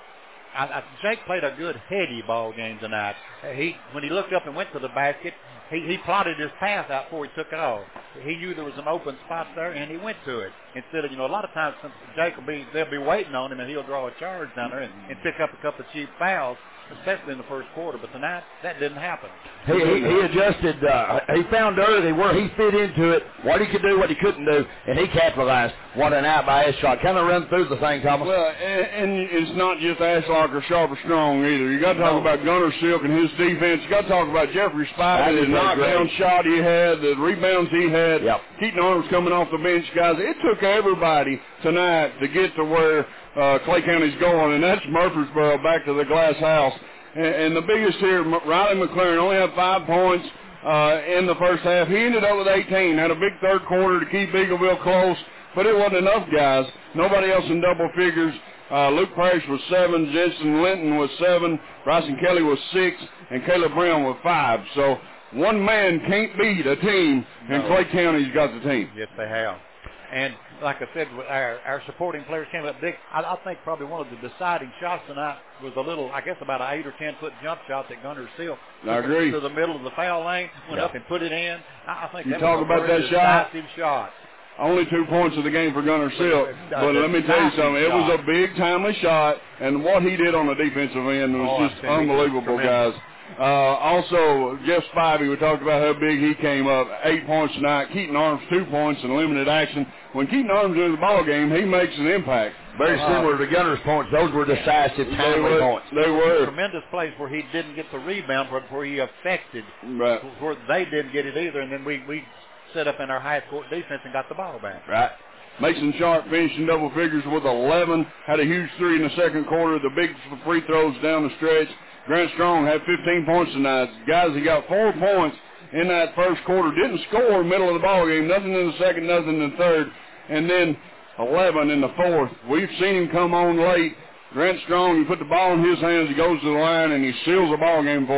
I, I, Jake played a good heady ball game tonight. He, when he looked up and went to the basket, he, he plotted his path out before he took it off. He knew there was an open spot there, and he went to it. Instead of, you know, a lot of times Jake will be, they'll be waiting on him, and he'll draw a charge down there and, and pick up a couple of cheap fouls, especially in the first quarter. But tonight, that didn't happen. He, he, he adjusted. Uh, he found early where he fit into it, what he could do, what he couldn't do, and he capitalized. What an out by Ashlock. Kind of run through the thing, Thomas. Well, and, and it's not just Ashlock or Sharp or Strong either. You got to talk no. about Gunner Silk and his defense. You got to talk about Jeffrey Spivey, the knockdown shot he had, the rebounds he had. Yep. Keaton Arnold's coming off the bench, guys. It took everybody tonight to get to where uh, Clay County's going, and that's Murfreesboro back to the glass house. And, and the biggest here, Riley McLaren only had five points uh, in the first half. He ended up with eighteen. Had a big third quarter to keep Eagleville close, but it wasn't enough, guys. Nobody else in double figures. Uh, Luke Parrish was seven, Jensen Linton was seven, Bryson Kelly was six, and Caleb Brown was five. So one man can't beat a team, and no. Clay County's got the team. Yes, they have. And like I said, our, our supporting players came up big. I, I think probably one of the deciding shots tonight was a little, I guess about an eight or ten foot jump shot that Gunner Silk I agree. to the middle of the foul lane, went yeah. up and put it in. I, I think you that talk was about a that shot. decisive shot. Only two points of the game for Gunner Silk, but let me tell you something. It was a big, timely shot, and what he did on the defensive end was oh, just unbelievable, guys. Uh, also, Jeff Spivey, we talked about how big he came up. Eight points tonight. Keaton Arms, two points in limited action. When Keaton Arms is in the ball game, he makes an impact. Very uh, similar to Gunner's points. Those were decisive, timely they were, points. They were. Tremendous plays where he didn't get the rebound, but where he affected. Right. Where they didn't get it either, and then we, we set up in our high court defense and got the ball back. Right. Mason Sharp finished in double figures with eleven. Had a huge three in the second quarter. The big free throws down the stretch. Grant Strong had fifteen points tonight. Guys, he got four points in that first quarter. Didn't score in the middle of the ball game. Nothing in the second, nothing in the third. And then eleven in the fourth. We've seen him come on late. Grant Strong, you put the ball in his hands, he goes to the line, and he seals the ball game for you.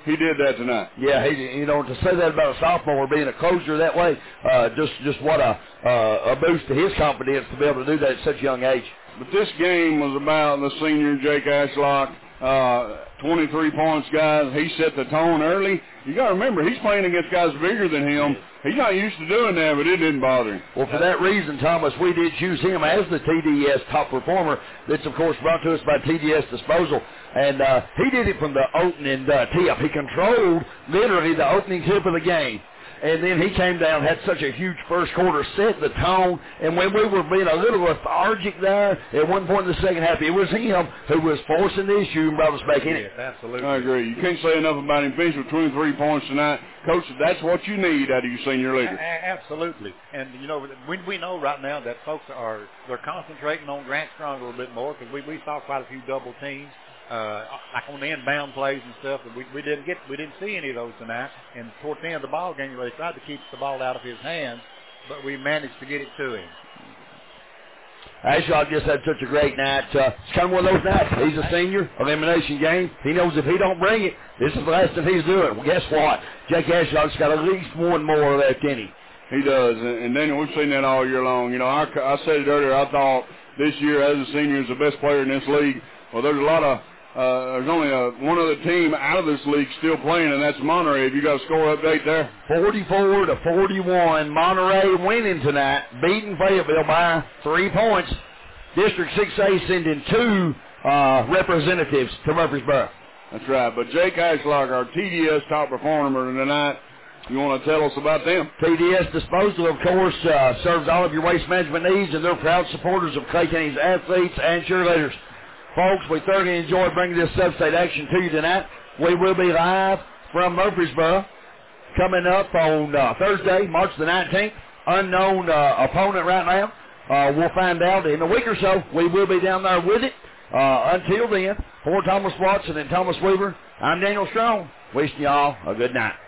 he did that tonight. Yeah, he, you know, to say that about a sophomore being a closer that way, uh, just just what a uh, a boost to his confidence to be able to do that at such a young age. But this game was about the senior Jake Ashlock. Uh, twenty-three points, guys. He set the tone early. You got to remember, he's playing against guys bigger than him. He's not used to doing that, but it didn't bother him. Well, for that reason, Thomas, we did choose him as the T D S top performer. That's, of course, brought to us by T D S Disposal. And uh, he did it from the opening uh, tip. He controlled, literally, the opening tip of the game. And then he came down, had such a huge first quarter, set the tone. And when we were being a little lethargic there, at one point in the second half, it was him who was forcing the issue and brought us back in it. Yes, absolutely. I agree. You can't say enough about him. Finished with twenty-three points tonight. Coach, that's what you need out of your senior leader. A- absolutely. And, you know, we, we know right now that folks are they're concentrating on Grant Strong a little bit more because we, we saw quite a few double teams. Uh, like on the inbound plays and stuff, but we, we didn't get, we didn't see any of those tonight. And toward the end of the ball game, they tried to keep the ball out of his hands, but we managed to get it to him. Ashlock just had such a great night. Uh, it's kind of one of those nights. He's a senior, elimination game. He knows if he don't bring it, this is the last thing he's doing. Well, guess what? Jake Ashlock's got at least one more left in him. He does, and, and Daniel, we've seen that all year long. You know, I, I said it earlier. I thought this year, as a senior, is the best player in this league. Well, there's a lot of Uh, there's only a, one other team out of this league still playing, and that's Monterey. Have you got a score update there? forty-four to forty-one. Monterey winning tonight, beating Fayetteville by three points. District six A sending two uh, representatives to Murfreesboro. That's right. But Jake Ashlock, our T D S top performer tonight, you want to tell us about them? T D S Disposal, of course, uh, serves all of your waste management needs, and they're proud supporters of Clay County's athletes and cheerleaders. Folks, we thoroughly enjoyed bringing this sub-state action to you tonight. We will be live from Murfreesboro coming up on uh, Thursday, March the nineteenth. Unknown uh, opponent right now. Uh, we'll find out in a week or so. We will be down there with it. Uh, until then, for Thomas Watson and Thomas Weaver, I'm Daniel Strong. Wishing y'all a good night.